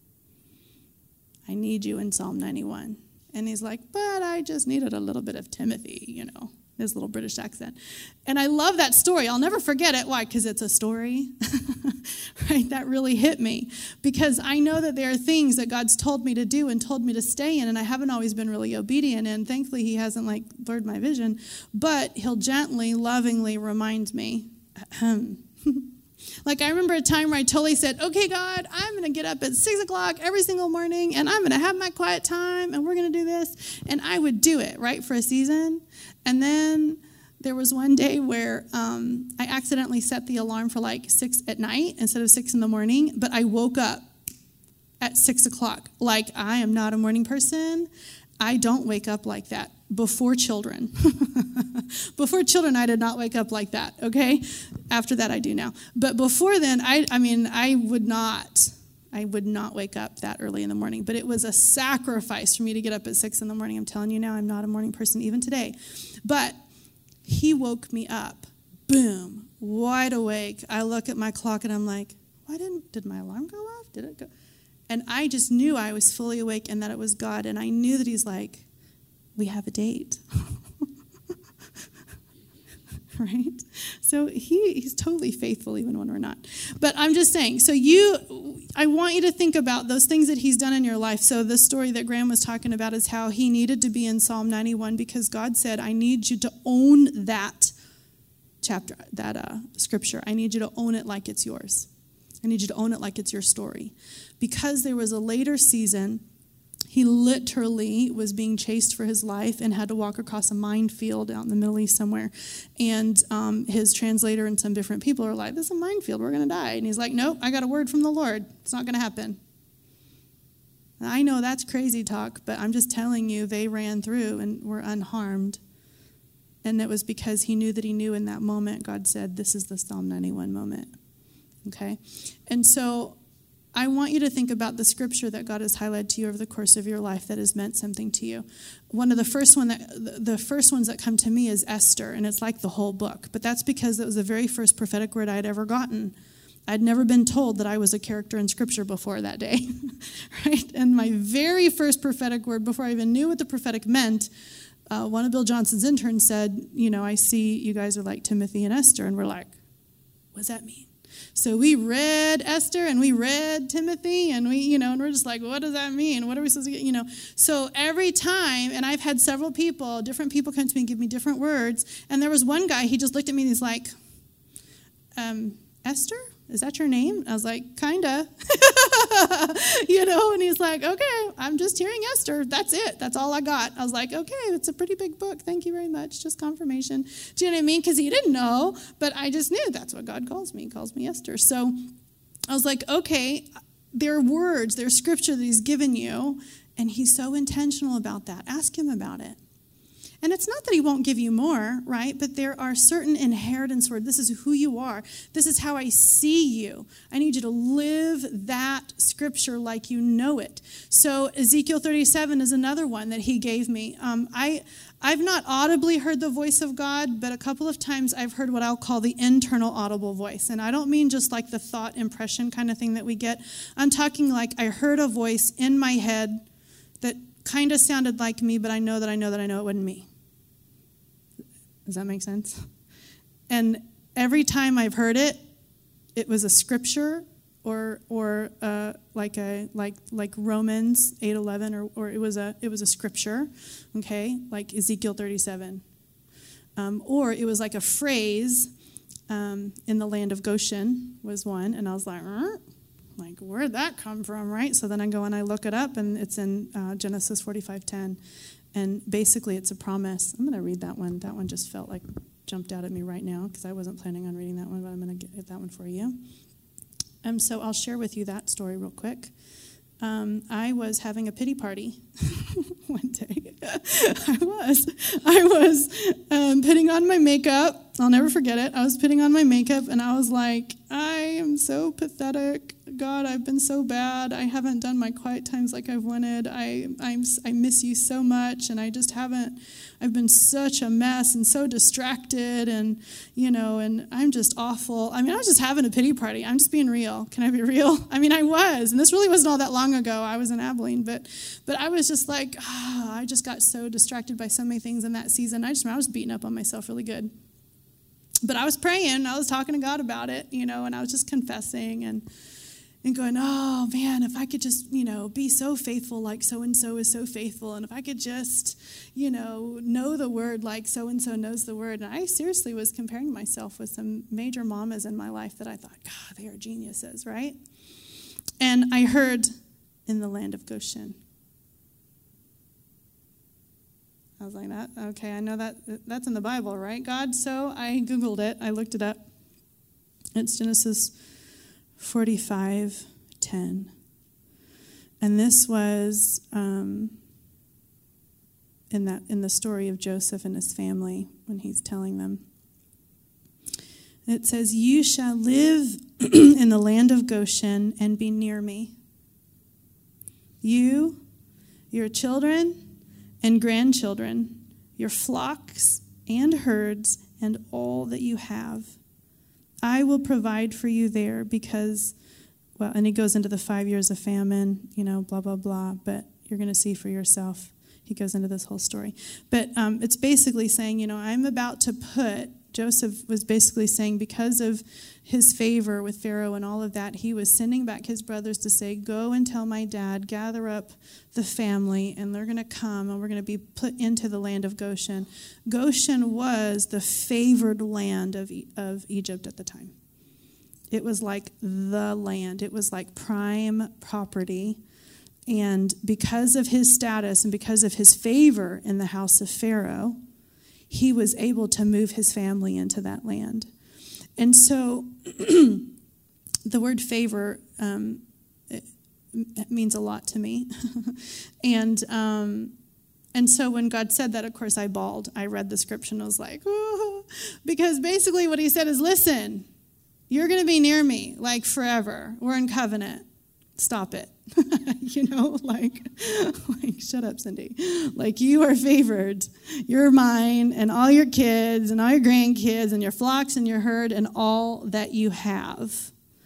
I need you in Psalm ninety-one. And he's like, but I just needed a little bit of Timothy, you know. His little British accent. And I love that story. I'll never forget it. Why? Because it's a story. Right? That really hit me. Because I know that there are things that God's told me to do and told me to stay in, and I haven't always been really obedient. And thankfully, he hasn't, like, blurred my vision. But he'll gently, lovingly remind me. Like, I remember a time where I totally said, okay, God, I'm going to get up at six o'clock every single morning, and I'm going to have my quiet time, and we're going to do this. And I would do it, right, for a season. And then there was one day where um, I accidentally set the alarm for like six at night instead of six in the morning, but I woke up at six o'clock. Like, I am not a morning person. I don't wake up like that. Before children. Before children, I did not wake up like that, okay? After that, I do now. But before then, I, I mean, I would not, I would not wake up that early in the morning. But it was a sacrifice for me to get up at six in the morning. I'm telling you now, I'm not a morning person even today. But he woke me up, boom, wide awake. I look at my clock and I'm like, why didn't, did my alarm go off? Did it go? And I just knew I was fully awake and that it was God. And I knew that he's like, we have a date. Right? So he, he's totally faithful even when we're not. But I'm just saying, so you, I want you to think about those things that he's done in your life. So the story that Graham was talking about is how he needed to be in Psalm ninety-one because God said, I need you to own that chapter, that uh, scripture. I need you to own it like it's yours. I need you to own it like it's your story. Because there was a later season, he literally was being chased for his life and had to walk across a minefield out in the Middle East somewhere. And um, his translator and some different people are like, this is a minefield, we're going to die. And he's like, nope, I got a word from the Lord. It's not going to happen. And I know that's crazy talk, but I'm just telling you, they ran through and were unharmed. And it was because he knew that he knew in that moment, God said, this is the Psalm ninety-one moment. Okay? And so I want you to think about the scripture that God has highlighted to you over the course of your life that has meant something to you. One of the first one that the first ones that come to me is Esther, and it's like the whole book. But that's because it was the very first prophetic word I had ever gotten. I'd never been told that I was a character in scripture before that day. Right? And my very first prophetic word, before I even knew what the prophetic meant, uh, one of Bill Johnson's interns said, you know, I see you guys are like Timothy and Esther. And we're like, what does that mean? So we read Esther and we read Timothy and we, you know, and we're just like, what does that mean? What are we supposed to get, you know? So every time, and I've had several people, different people come to me and give me different words. And there was one guy, he just looked at me and he's like, um, Esther? Is that your name? I was like, kinda. You know, and he's like, okay, I'm just hearing Esther. That's it. That's all I got. I was like, okay, it's a pretty big book. Thank you very much. Just confirmation. Do you know what I mean? Because he didn't know, but I just knew that's what God calls me. He calls me Esther. So I was like, okay, there are words, there's scripture that he's given you, and he's so intentional about that. Ask him about it. And it's not that he won't give you more, right? But there are certain inheritance words. This is who you are. This is how I see you. I need you to live that scripture like you know it. So Ezekiel thirty-seven is another one that he gave me. Um, I, I've not audibly heard the voice of God, but a couple of times I've heard what I'll call the internal audible voice. And I don't mean just like the thought impression kind of thing that we get. I'm talking like I heard a voice in my head that kind of sounded like me, but I know that I know that I know it wasn't me. Does that make sense? And every time I've heard it, it was a scripture or or uh, like a like like Romans eight eleven or or it was a it was a scripture, okay, like Ezekiel thirty-seven, um, or it was like a phrase um, in the land of Goshen was one, and I was like. Er? Like, where'd that come from, right? So then I go and I look it up, and it's in uh, Genesis forty-five ten. And basically, it's a promise. I'm going to read that one. That one just felt like jumped out at me right now because I wasn't planning on reading that one, but I'm going to get that one for you. Um, so I'll share with you that story real quick. Um, I was having a pity party one day. I was. I was um, putting on my makeup. I'll never forget it. I was putting on my makeup, and I was like, I am so pathetic. God, I've been so bad. I haven't done my quiet times like I've wanted. I I'm, I miss you so much, and I just haven't. I've been such a mess and so distracted, and, you know, and I'm just awful. I mean, I was just having a pity party. I'm just being real. Can I be real? I mean, I was, and this really wasn't all that long ago. I was in Abilene, but but I was just like, oh, I just got so distracted by so many things in that season. I just I was beating up on myself really good. But I was praying. I was talking to God about it, you know, and I was just confessing and and going, oh, man, if I could just, you know, be so faithful like so-and-so is so faithful, and if I could just, you know, know the word like so-and-so knows the word. And I seriously was comparing myself with some major mamas in my life that I thought, God, they are geniuses, right? And I heard in the land of Goshen. I was like, that okay, I know that that's in the Bible, right, God? So I Googled it. I looked it up. It's Genesis forty-five ten. And this was um, in that in the story of Joseph and his family when he's telling them. It says, you shall live in the land of Goshen and be near me. You, your children, and grandchildren, your flocks and herds, and all that you have. I will provide for you there because, well, and he goes into the five years of famine, you know, blah, blah, blah, but you're going to see for yourself. He goes into this whole story. But um, it's basically saying, you know, I'm about to put, Joseph was basically saying because of his favor with Pharaoh and all of that, he was sending back his brothers to say, go and tell my dad, gather up the family, and they're going to come, and we're going to be put into the land of Goshen. Goshen was the favored land of, of Egypt at the time. It was like the land. It was like prime property. And because of his status and because of his favor in the house of Pharaoh, he was able to move his family into that land. And so the word favor um, it, it means a lot to me. and um, and so when God said that, of course, I bawled. I read the scripture and I was like, oh, because basically what he said is, listen, you're going to be near me like forever. We're in covenant. Stop it. you know, like, like, shut up, Cindy. Like, you are favored. You're mine, and all your kids, and all your grandkids, and your flocks, and your herd, and all that you have.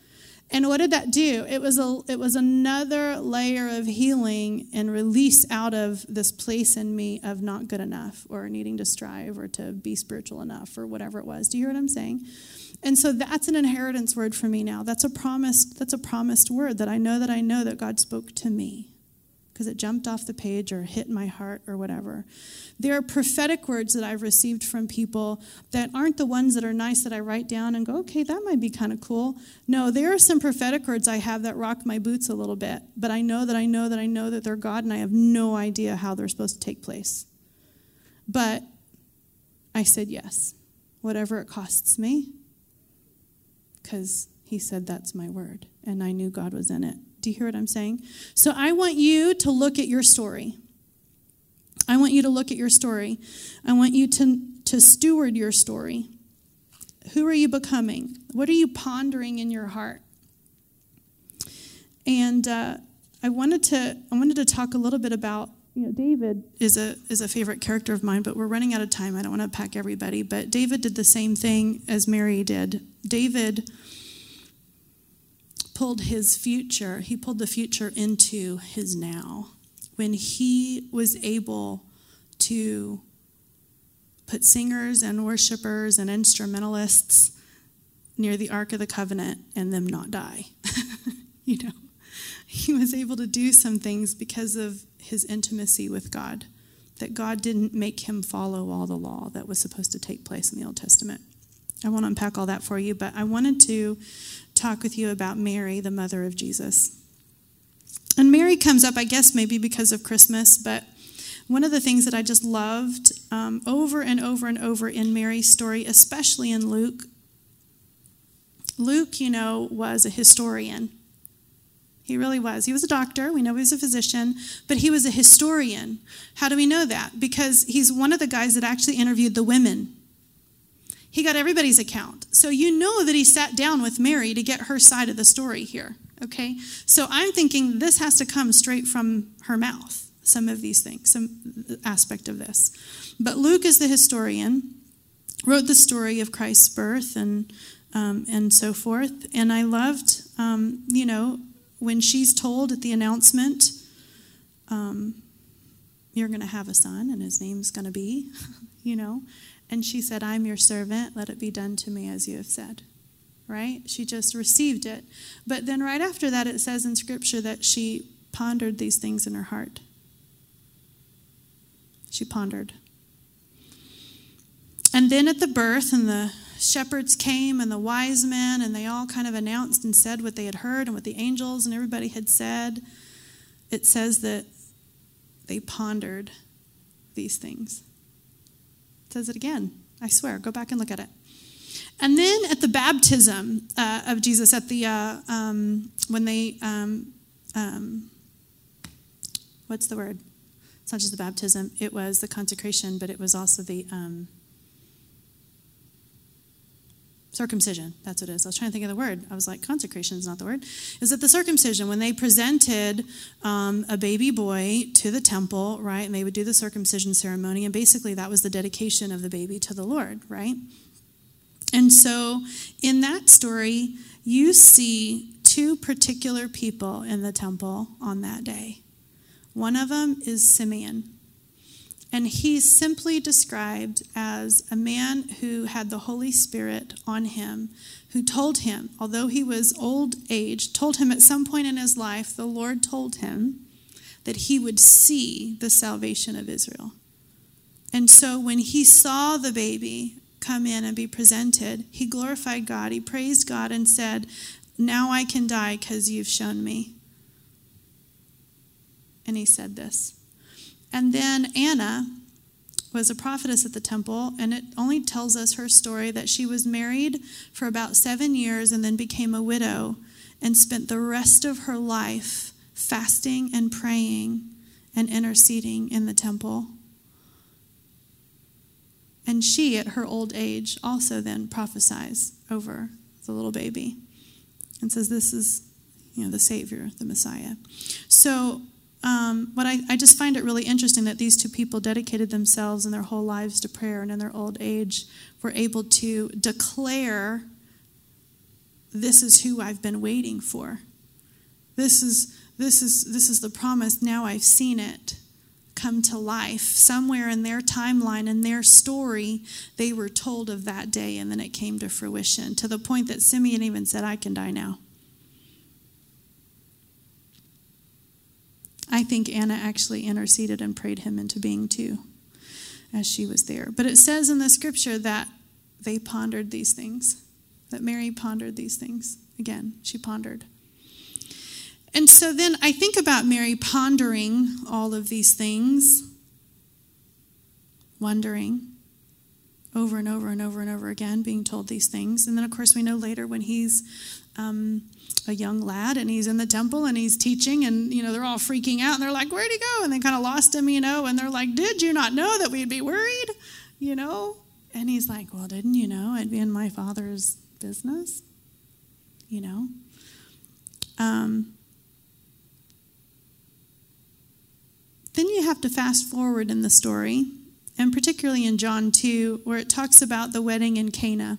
And what did that do? It was a it was another layer of healing and release out of this place in me of not good enough or needing to strive or to be spiritual enough or whatever it was. Do you hear what I'm saying? And so that's an inheritance word for me now. That's a promised that's a promised word that I know that I know that God spoke to me because it jumped off the page or hit my heart or whatever. There are prophetic words that I've received from people that aren't the ones that are nice that I write down and go, okay, that might be kind of cool. No, there are some prophetic words I have that rock my boots a little bit, but I know that I know that I know that they're God, and I have no idea how they're supposed to take place. But I said yes, whatever it costs me, because he said that's my word, and I knew God was in it. Do you hear what I'm saying? So I want you to look at your story. I want you to look at your story. I want you to, to steward your story. Who are you becoming? What are you pondering in your heart? And uh, I wanted to I wanted to talk a little bit about, you know, David is a is a favorite character of mine, but we're running out of time. I don't want to pack everybody. But David did the same thing as Mary did. David pulled his future, he pulled the future into his now. When he was able to put singers and worshipers and instrumentalists near the Ark of the Covenant and them not die. You know, he was able to do some things because of his intimacy with God, that God didn't make him follow all the law that was supposed to take place in the Old Testament. I won't unpack all that for you, but I wanted to talk with you about Mary, the mother of Jesus. And Mary comes up, I guess, maybe because of Christmas, but one of the things that I just loved um, over and over and over in Mary's story, especially in Luke, Luke, you know, was a historian. He really was. He was a doctor. We know he was a physician, but he was a historian. How do we know that? Because he's one of the guys that actually interviewed the women. He got everybody's account. So you know that he sat down with Mary to get her side of the story here, okay? So I'm thinking this has to come straight from her mouth, some of these things, some aspect of this. But Luke is the historian, wrote the story of Christ's birth and um, and so forth. And I loved, um, you know, when she's told at the announcement, um, you're going to have a son and his name's going to be, you know, and she said, I'm your servant. Let it be done to me as you have said. Right? She just received it. But then right after that, it says in Scripture that she pondered these things in her heart. She pondered. And then at the birth, and the shepherds came, and the wise men, and they all kind of announced and said what they had heard and what the angels and everybody had said. It says that they pondered these things. It says it again. I swear. Go back and look at it. And then at the baptism uh, of Jesus, at the uh, um, when they um, um, what's the word? It's not just the baptism. It was the consecration, but it was also the um, circumcision. That's what it is. I was trying to think of the word. I was like, consecration is not the word. Is it the circumcision? When they presented um, a baby boy to the temple, right, and they would do the circumcision ceremony, and basically that was the dedication of the baby to the Lord, right? And so in that story, you see two particular people in the temple on that day. One of them is Simeon. And he's simply described as a man who had the Holy Spirit on him, who told him, although he was old age, told him at some point in his life, the Lord told him that he would see the salvation of Israel. And so when he saw the baby come in and be presented, he glorified God, he praised God and said, now I can die because you've shown me. And he said this. And then Anna was a prophetess at the temple, and it only tells us her story that she was married for about seven years and then became a widow and spent the rest of her life fasting and praying and interceding in the temple. And she, at her old age, also then prophesies over the little baby and says, this is, you know, the Savior, the Messiah. So Um, what I, I just find it really interesting that these two people dedicated themselves and their whole lives to prayer, and in their old age were able to declare this is who I've been waiting for. This is this is this is the promise. Now I've seen it come to life. Somewhere in their timeline, in their story, they were told of that day, and then it came to fruition, to the point that Simeon even said, I can die now. I think Anna actually interceded and prayed him into being too, as she was there. But it says in the scripture that they pondered these things, that Mary pondered these things. Again, she pondered. And so then I think about Mary pondering all of these things, wondering over and over and over and over again, being told these things. And then, of course, we know later when he's um, a young lad and he's in the temple and he's teaching and, you know, they're all freaking out and they're like, where'd he go? And they kind of lost him, you know, and they're like, did you not know that we'd be worried? You know? And he's like, well, didn't you know I'd be in my Father's business? You know? Um... Then you have to fast forward in the story, and particularly in John two, where it talks about the wedding in Cana.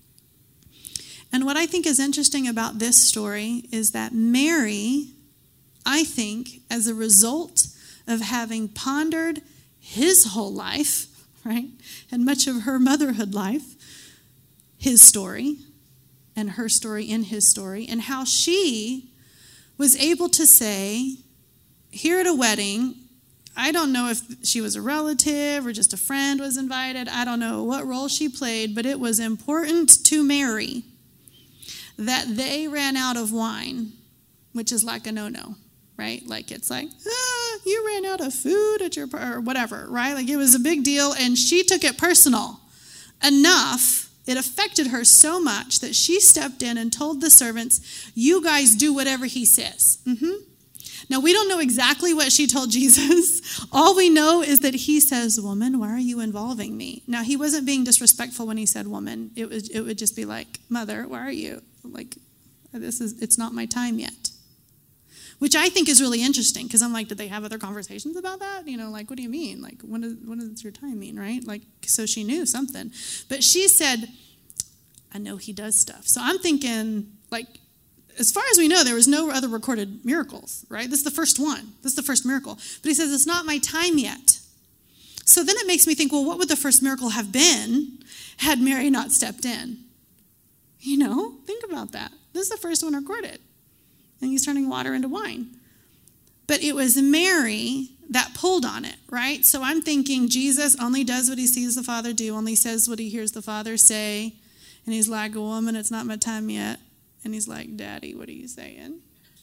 And what I think is interesting about this story is that Mary, I think, as a result of having pondered his whole life, right, and much of her motherhood life, his story, and her story in his story, and how she was able to say, here at a wedding, I don't know if she was a relative or just a friend was invited. I don't know what role she played, but it was important to Mary that they ran out of wine, which is like a no-no, right? Like it's like, ah, you ran out of food at your, or whatever, right? Like it was a big deal, and she took it personal enough. It affected her so much that she stepped in and told the servants, you guys do whatever he says. Mm-hmm. Now, we don't know exactly what she told Jesus. All we know is that he says, woman, why are you involving me? Now, he wasn't being disrespectful when he said woman. It was, it would just be like, mother, why are you? Like, this is, it's not my time yet. Which I think is really interesting, because I'm like, did they have other conversations about that? You know, like, what do you mean? Like, when is, when does your time mean, right? Like, so she knew something. But she said, I know he does stuff. So I'm thinking, like, as far as we know, there was no other recorded miracles, right? This is the first one. This is the first miracle. But he says, it's not my time yet. So then it makes me think, well, what would the first miracle have been had Mary not stepped in? You know, think about that. This is the first one recorded. And he's turning water into wine. But it was Mary that pulled on it, right? So I'm thinking Jesus only does what he sees the Father do, only says what he hears the Father say. And he's like, a woman, it's not my time yet. And he's like, Daddy, what are you saying?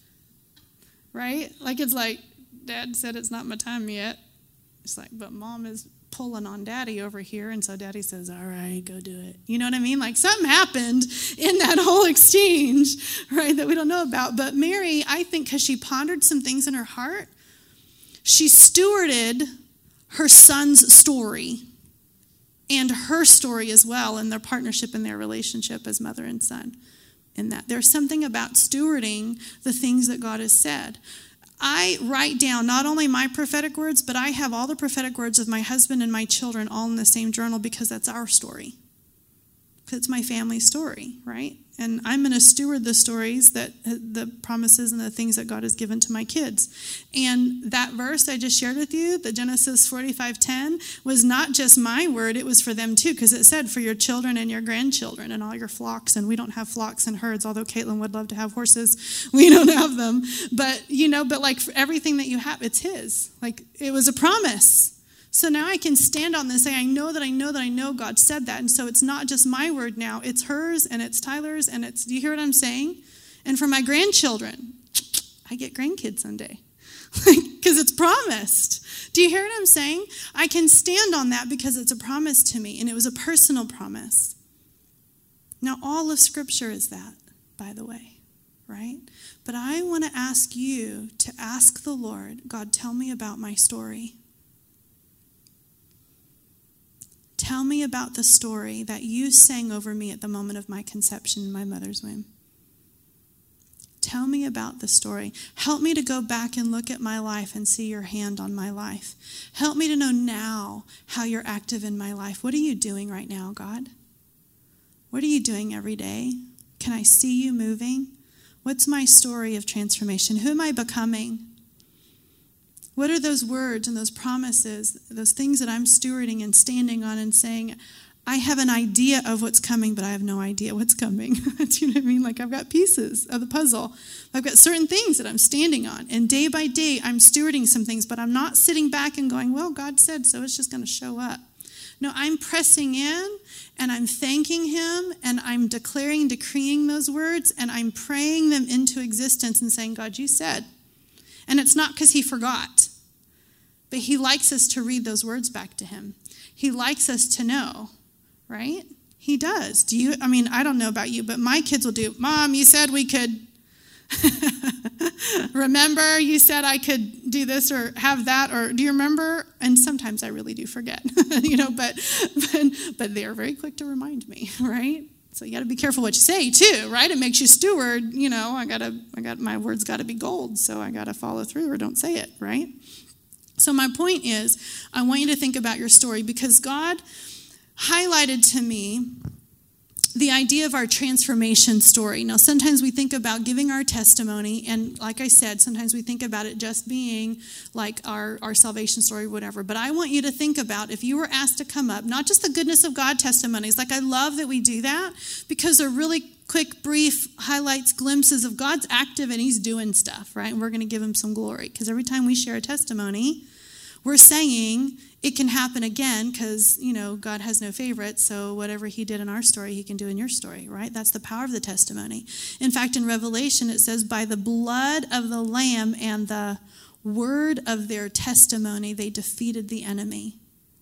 Right? Like it's like, Dad said it's not my time yet. It's like, but Mom is pulling on Daddy over here. And so Daddy says, all right, go do it. You know what I mean? Like something happened in that whole exchange, right, that we don't know about. But Mary, I think because she pondered some things in her heart, she stewarded her son's story and her story as well, and their partnership and their relationship as mother and son. In that there's something about stewarding the things that God has said. I write down not only my prophetic words, but I have all the prophetic words of my husband and my children all in the same journal, because that's our story. Because it's my family story, right? And I'm going to steward the stories, that the promises and the things that God has given to my kids. And that verse I just shared with you, the Genesis forty-five ten, was not just my word, it was for them too, because it said for your children and your grandchildren and all your flocks. And we don't have flocks and herds, although Caitlin would love to have horses. We don't have them. But, you know, but like for everything that you have, it's his. Like it was a promise. So now I can stand on this, say, I know that I know that I know God said that. And so it's not just my word now. It's hers and it's Tyler's and it's, do you hear what I'm saying? And for my grandchildren, I get grandkids someday because it's promised. Do you hear what I'm saying? I can stand on that because it's a promise to me, and it was a personal promise. Now, all of Scripture is that, by the way, right? But I want to ask you to ask the Lord, God, tell me about my story. Tell me about the story that you sang over me at the moment of my conception in my mother's womb. Tell me about the story. Help me to go back and look at my life and see your hand on my life. Help me to know now how you're active in my life. What are you doing right now, God? What are you doing every day? Can I see you moving? What's my story of transformation? Who am I becoming? What are those words and those promises, those things that I'm stewarding and standing on and saying, I have an idea of what's coming, but I have no idea what's coming. Do you know what I mean? Like I've got pieces of the puzzle. I've got certain things that I'm standing on. And day by day, I'm stewarding some things, but I'm not sitting back and going, well, God said so, it's just going to show up. No, I'm pressing in and I'm thanking him and I'm declaring, decreeing those words and I'm praying them into existence and saying, God, you said. And it's not because he forgot, but he likes us to read those words back to him. He likes us to know, right? He does. Do you, I mean, I don't know about you, but my kids will do, Mom, you said we could, remember you said I could do this or have that, or do you remember? And sometimes I really do forget, you know, but, but, but they're very quick to remind me, right? So you got to be careful what you say too, right? It makes you steward, you know, I got to, I got, my words got to be gold, so I got to follow through or don't say it, right? So my point is, I want you to think about your story because God highlighted to me the idea of our transformation story. Now, sometimes we think about giving our testimony, and like I said, sometimes we think about it just being like our, our salvation story, whatever. But I want you to think about if you were asked to come up, not just the goodness of God testimonies. Like I love that we do that because they're really quick, brief highlights, glimpses of God's active and he's doing stuff, right? And we're going to give him some glory because every time we share a testimony, we're saying it can happen again because, you know, God has no favorites. So whatever he did in our story, he can do in your story, right? That's the power of the testimony. In fact, in Revelation, it says, by the blood of the Lamb and the word of their testimony, they defeated the enemy.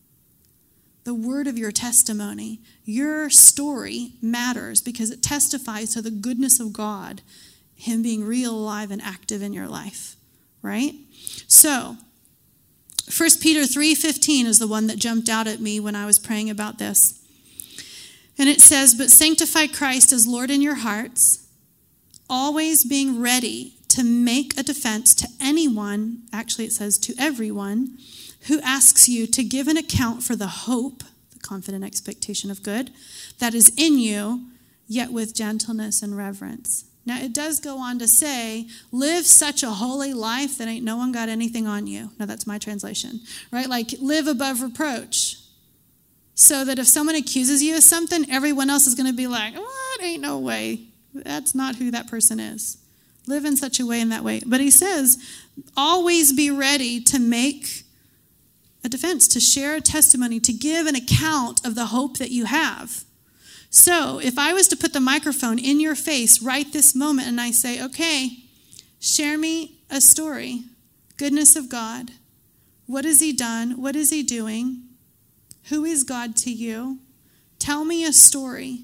The word of your testimony, your story matters because it testifies to the goodness of God, him being real, alive, and active in your life, right? So, First Peter three fifteen is the one that jumped out at me when I was praying about this. And it says, but sanctify Christ as Lord in your hearts, always being ready to make a defense to anyone, actually it says to everyone, who asks you to give an account for the hope, the confident expectation of good, that is in you, yet with gentleness and reverence. Now, it does go on to say, live such a holy life that ain't no one got anything on you. Now, that's my translation, right? Like, live above reproach. So that if someone accuses you of something, everyone else is going to be like, what? Ain't no way. That's not who that person is. Live in such a way in that way. But he says, always be ready to make a defense, to share a testimony, to give an account of the hope that you have. So if I was to put the microphone in your face right this moment and I say, okay, share me a story, goodness of God. What has he done? What is he doing? Who is God to you? Tell me a story.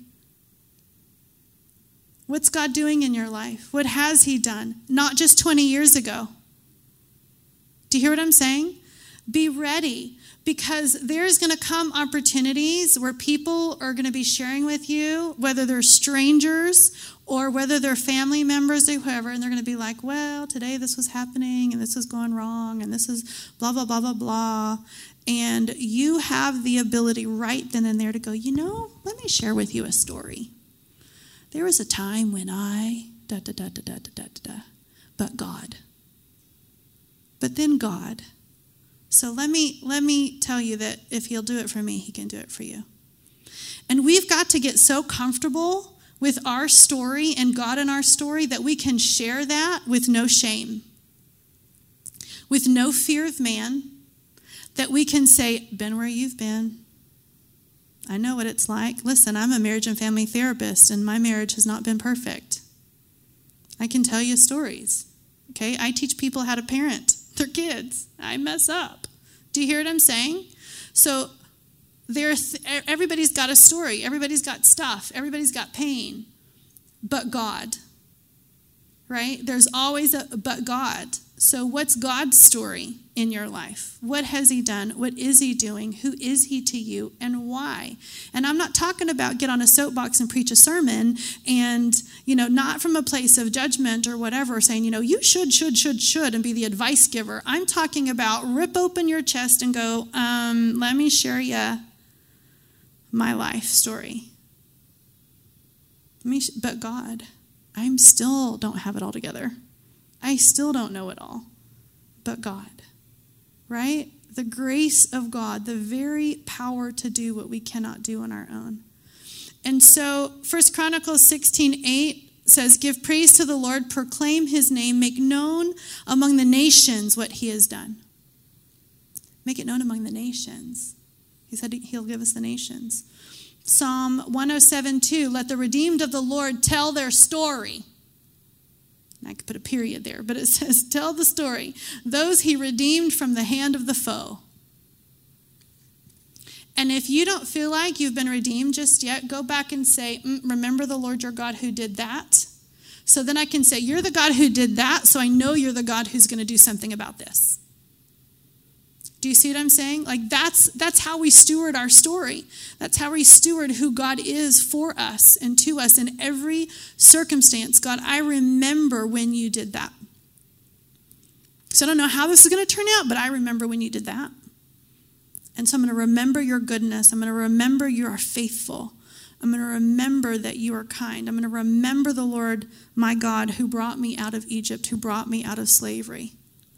What's God doing in your life? What has he done? Not just twenty years ago. Do you hear what I'm saying? Be ready. Because there's going to come opportunities where people are going to be sharing with you, whether they're strangers or whether they're family members or whoever, and they're going to be like, well, today this was happening and this is going wrong and this is blah, blah, blah, blah, blah. And you have the ability right then and there to go, you know, let me share with you a story. There was a time when I, da, da, da, da, da, da, da, da, but God. But then God. So let me let me tell you that if he'll do it for me, he can do it for you. And we've got to get so comfortable with our story and God in our story that we can share that with no shame, with no fear of man, that we can say, been where you've been. I know what it's like. Listen, I'm a marriage and family therapist, and my marriage has not been perfect. I can tell you stories. Okay, I teach people how to parent their kids. I mess up. Do you hear what I'm saying? So there's everybody's got a story. Everybody's got stuff. Everybody's got pain. But God. Right? There's always a but God. So what's God's story in your life? What has he done? What is he doing? Who is he to you? And why? And I'm not talking about get on a soapbox and preach a sermon and, you know, not from a place of judgment or whatever, saying, you know, you should, should, should, should, and be the advice giver. I'm talking about rip open your chest and go, um, let me share you my life story. Let me sh- but God, I still don't have it all together. I still don't know it all. But God, right? The grace of God, the very power to do what we cannot do on our own. And so First Chronicles sixteen eight says, give praise to the Lord, proclaim his name, make known among the nations what he has done. Make it known among the nations. He said he'll give us the nations. Psalm one oh seven two, let the redeemed of the Lord tell their story. And I could put a period there, but it says, tell the story. Those he redeemed from the hand of the foe. And if you don't feel like you've been redeemed just yet, go back and say, mm, remember the Lord your God who did that? So then I can say, you're the God who did that, so I know you're the God who's going to do something about this. Do you see what I'm saying? Like that's that's how we steward our story. That's how we steward who God is for us and to us in every circumstance. God, I remember when you did that. So I don't know how this is going to turn out, but I remember when you did that. And so I'm going to remember your goodness. I'm going to remember you are faithful. I'm going to remember that you are kind. I'm going to remember the Lord, my God, who brought me out of Egypt, who brought me out of slavery,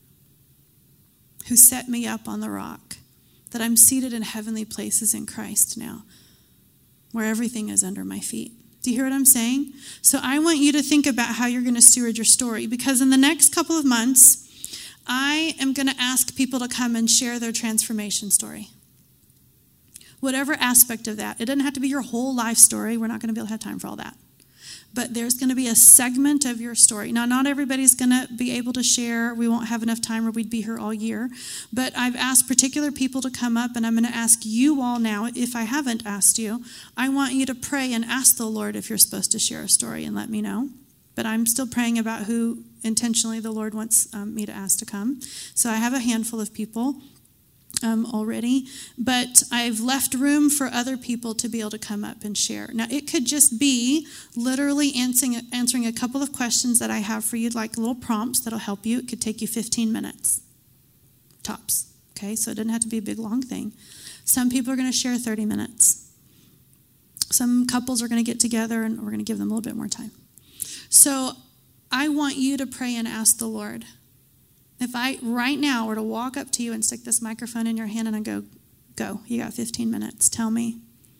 who set me up on the rock, that I'm seated in heavenly places in Christ now, where everything is under my feet. Do you hear what I'm saying? So I want you to think about how you're going to steward your story, because in the next couple of months, I am going to ask people to come and share their transformation story. Whatever aspect of that. It doesn't have to be your whole life story. We're not going to be able to have time for all that. But there's going to be a segment of your story. Now, not everybody's going to be able to share. We won't have enough time or we'd be here all year. But I've asked particular people to come up, and I'm going to ask you all now, if I haven't asked you, I want you to pray and ask the Lord if you're supposed to share a story and let me know. But I'm still praying about who intentionally the Lord wants um, me to ask to come. So I have a handful of people um, already, but I've left room for other people to be able to come up and share. Now, it could just be literally answering, answering a couple of questions that I have for you, like little prompts that'll help you. It could take you fifteen minutes, tops. Okay, so it doesn't have to be a big, long thing. Some people are going to share thirty minutes. Some couples are going to get together, and we're going to give them a little bit more time. So I want you to pray and ask the Lord. If I right now were to walk up to you and stick this microphone in your hand and I go, go, you got fifteen minutes, tell me.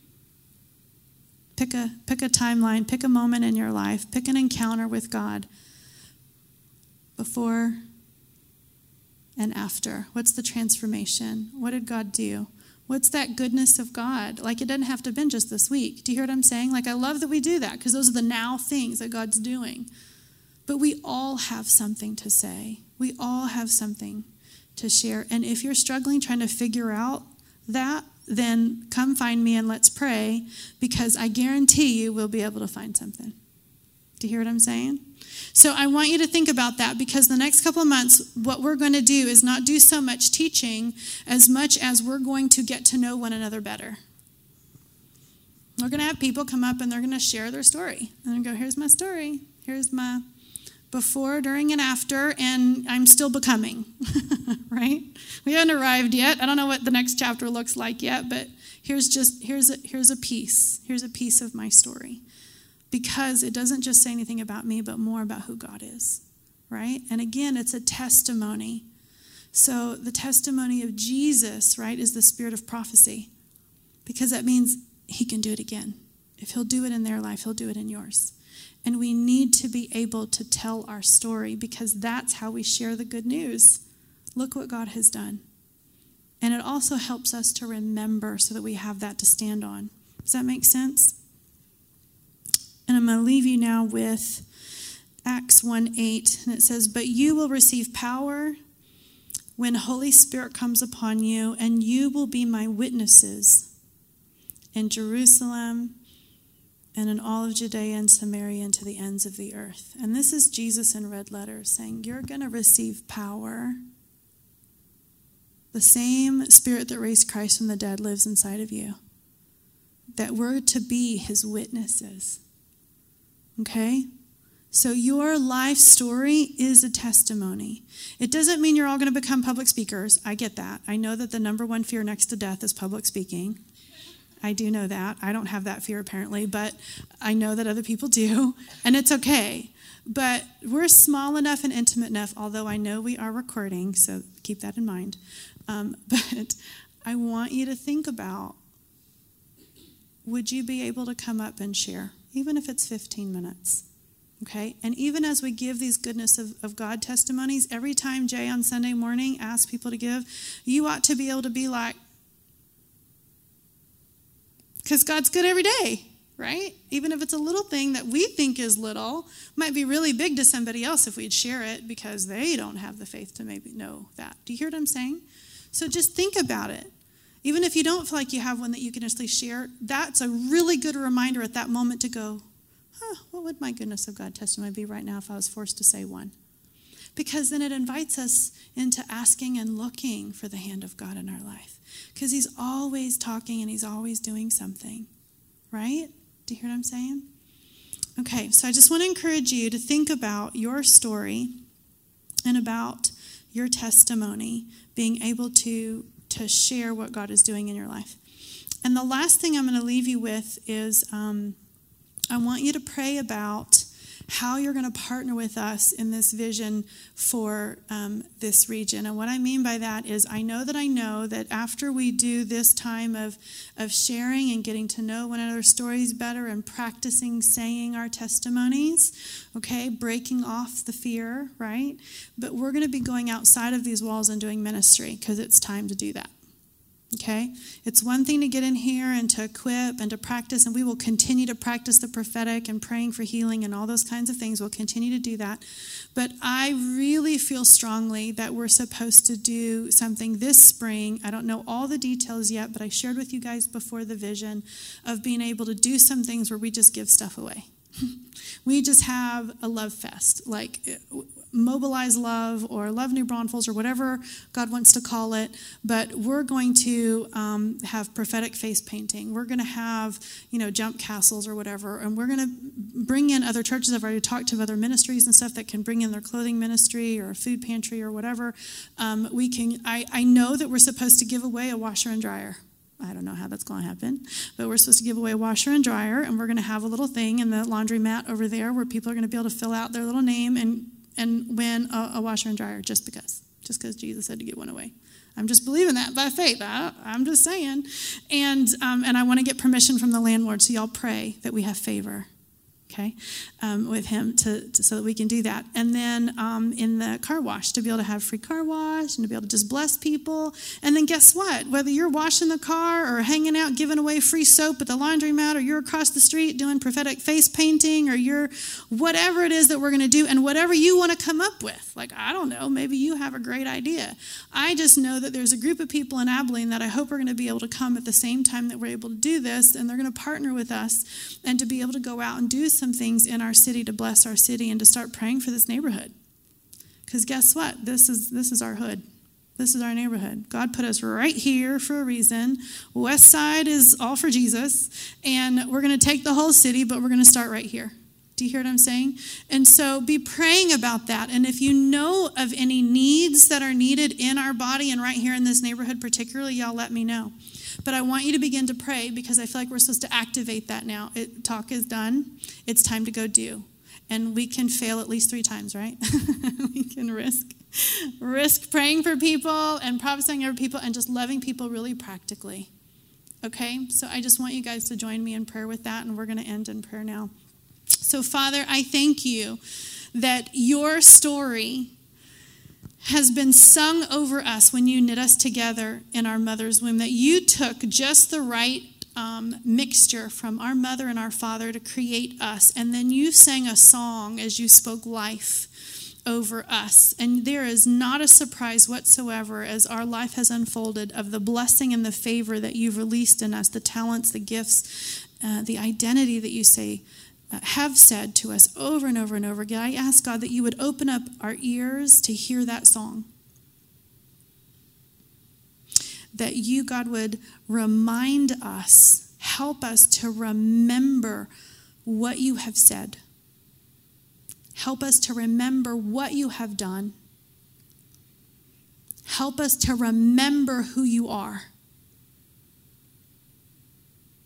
Pick a, pick a timeline, pick a moment in your life, pick an encounter with God before and after. What's the transformation? What did God do? What's that goodness of God? Like, it doesn't have to have been just this week. Do you hear what I'm saying? Like, I love that we do that because those are the now things that God's doing. But we all have something to say. We all have something to share. And if you're struggling trying to figure out that, then come find me and let's pray, because I guarantee you we'll be able to find something. Do you hear what I'm saying? So I want you to think about that, because the next couple of months, what we're going to do is not do so much teaching as much as we're going to get to know one another better. We're going to have people come up and they're going to share their story. And go, here's my story. Here's my before, during, and after, and I'm still becoming, right? We haven't arrived yet. I don't know what the next chapter looks like yet, but here's just, here's a, here's a piece. Here's a piece of my story. Because it doesn't just say anything about me, but more about who God is, right? And again, it's a testimony. So the testimony of Jesus, right, is the spirit of prophecy. Because that means he can do it again. If he'll do it in their life, he'll do it in yours. And we need to be able to tell our story, because that's how we share the good news. Look what God has done. And it also helps us to remember so that we have that to stand on. Does that make sense? And I'm going to leave you now with Acts one eight. And it says, but you will receive power when Holy Spirit comes upon you, and you will be my witnesses in Jerusalem and in all of Judea and Samaria and to the ends of the earth. And this is Jesus in red letters saying, you're going to receive power. The same Spirit that raised Christ from the dead lives inside of you. That we're to be his witnesses. Okay? So your life story is a testimony. It doesn't mean you're all going to become public speakers. I get that. I know that the number one fear next to death is public speaking. I do know that. I don't have that fear apparently, but I know that other people do, and it's okay. But we're small enough and intimate enough, although I know we are recording, so keep that in mind. Um, but I want you to think about, would you be able to come up and share, even if it's fifteen minutes? Okay? And even as we give these goodness of, of God testimonies, every time Jay on Sunday morning asks people to give, you ought to be able to be like, because God's good every day, right? Even if it's a little thing that we think is little, might be really big to somebody else if we'd share it because they don't have the faith to maybe know that. Do you hear what I'm saying? So just think about it. Even if you don't feel like you have one that you can actually share, that's a really good reminder at that moment to go, huh, what would my goodness of God testimony be right now if I was forced to say one? Because then it invites us into asking and looking for the hand of God in our life. Because he's always talking and he's always doing something, right? Do you hear what I'm saying? Okay, so I just want to encourage you to think about your story and about your testimony, being able to, to share what God is doing in your life. And the last thing I'm going to leave you with is um, I want you to pray about how you're going to partner with us in this vision for um, this region. And what I mean by that is I know that I know that after we do this time of, of sharing and getting to know one another's stories better and practicing saying our testimonies, okay, breaking off the fear, right? But we're going to be going outside of these walls and doing ministry because it's time to do that. Okay? It's one thing to get in here and to equip and to practice, and we will continue to practice the prophetic and praying for healing and all those kinds of things. We'll continue to do that. But I really feel strongly that we're supposed to do something this spring. I don't know all the details yet, but I shared with you guys before the vision of being able to do some things where we just give stuff away. We just have a love fest, like Mobilize Love or Love New Braunfels or whatever God wants to call it. But we're going to um, have prophetic face painting. We're going to have, you know, jump castles or whatever. And we're going to bring in other churches. I've already talked to other ministries and stuff that can bring in their clothing ministry or a food pantry or whatever. Um, we can. I, I know that we're supposed to give away a washer and dryer. I don't know how that's going to happen, but we're supposed to give away a washer and dryer, and we're going to have a little thing in the laundromat over there where people are going to be able to fill out their little name and, and win a, a washer and dryer just because, just because Jesus said to give one away. I'm just believing that by faith. I, I'm just saying. And, um, and I want to get permission from the landlord, so y'all pray that we have favor. Okay, um, with him to, to so that we can do that. And then um, in the car wash, to be able to have free car wash and to be able to just bless people. And then guess what? Whether you're washing the car or hanging out giving away free soap at the laundromat, or you're across the street doing prophetic face painting, or you're whatever it is that we're going to do, and whatever you want to come up with. Like, I don't know, maybe you have a great idea. I just know that there's a group of people in Abilene that I hope are going to be able to come at the same time that we're able to do this, and they're going to partner with us and to be able to go out and do some things in our city to bless our city and to start praying for this neighborhood. Because guess what? This is this is our hood. This is our neighborhood. God put us right here for a reason. West Side is all for Jesus, and we're going to take the whole city, but we're going to start right here. Do you hear what I'm saying? And so be praying about that. And if you know of any needs that are needed in our body and right here in this neighborhood particularly, y'all let me know. But I want you to begin to pray because I feel like we're supposed to activate that now. It, talk is done. It's time to go do. And we can fail at least three times, right? We can risk risk praying for people and prophesying over people and just loving people really practically. Okay? So I just want you guys to join me in prayer with that, and we're going to end in prayer now. So, Father, I thank you that your story has been sung over us when you knit us together in our mother's womb, that you took just the right um, mixture from our mother and our father to create us, and then you sang a song as you spoke life over us. And there is not a surprise whatsoever as our life has unfolded of the blessing and the favor that you've released in us, the talents, the gifts, uh, the identity that you say Uh, have said to us over and over and over again. I ask, God, that you would open up our ears to hear that song. That you, God, would remind us, help us to remember what you have said. Help us to remember what you have done. Help us to remember who you are.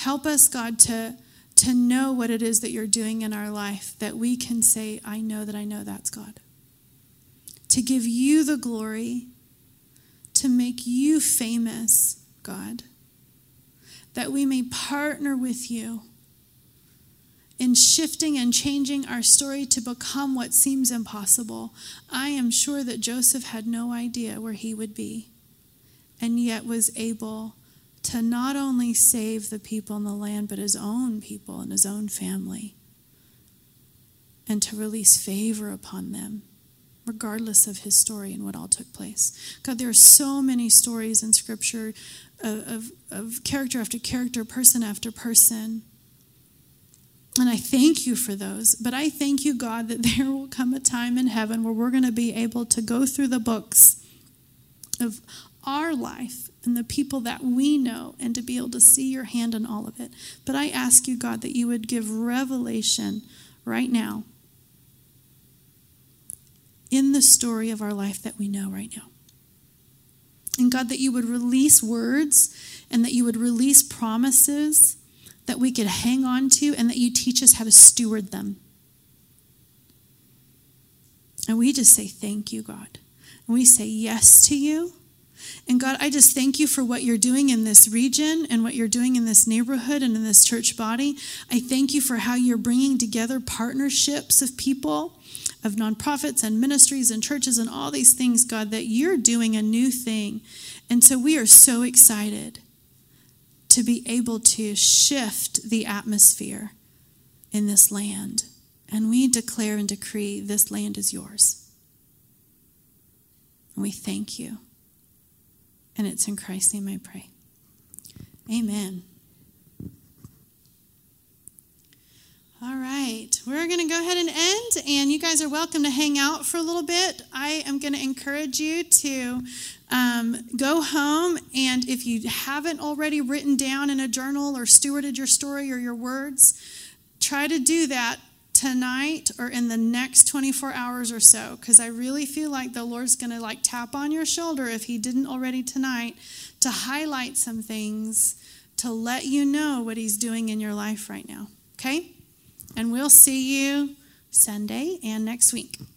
Help us, God, to, to know what it is that you're doing in our life, that we can say, I know that I know that's God. To give you the glory, to make you famous, God. That we may partner with you in shifting and changing our story to become what seems impossible. I am sure that Joseph had no idea where he would be, and yet was able to not only save the people in the land, but his own people and his own family, and to release favor upon them, regardless of his story and what all took place. God, there are so many stories in Scripture of, of, of character after character, person after person. And I thank you for those. But I thank you, God, that there will come a time in heaven where we're going to be able to go through the books of our life and the people that we know, and to be able to see your hand in all of it. But I ask you, God, that you would give revelation right now in the story of our life that we know right now. And God, that you would release words, and that you would release promises that we could hang on to, and that you teach us how to steward them. And we just say thank you, God. And we say yes to you. And God, I just thank you for what you're doing in this region and what you're doing in this neighborhood and in this church body. I thank you for how you're bringing together partnerships of people, of nonprofits and ministries and churches and all these things, God, that you're doing a new thing. And so we are so excited to be able to shift the atmosphere in this land. And we declare and decree this land is yours. And we thank you. And it's in Christ's name I pray. Amen. All right, we're going to go ahead and end, and you guys are welcome to hang out for a little bit. I am going to encourage you to um, go home, and if you haven't already written down in a journal or stewarded your story or your words, try to do that tonight or in the next twenty-four hours or so, because I really feel like the Lord's going to like tap on your shoulder, if he didn't already tonight, to highlight some things to let you know what he's doing in your life right now, okay? And we'll see you Sunday and next week.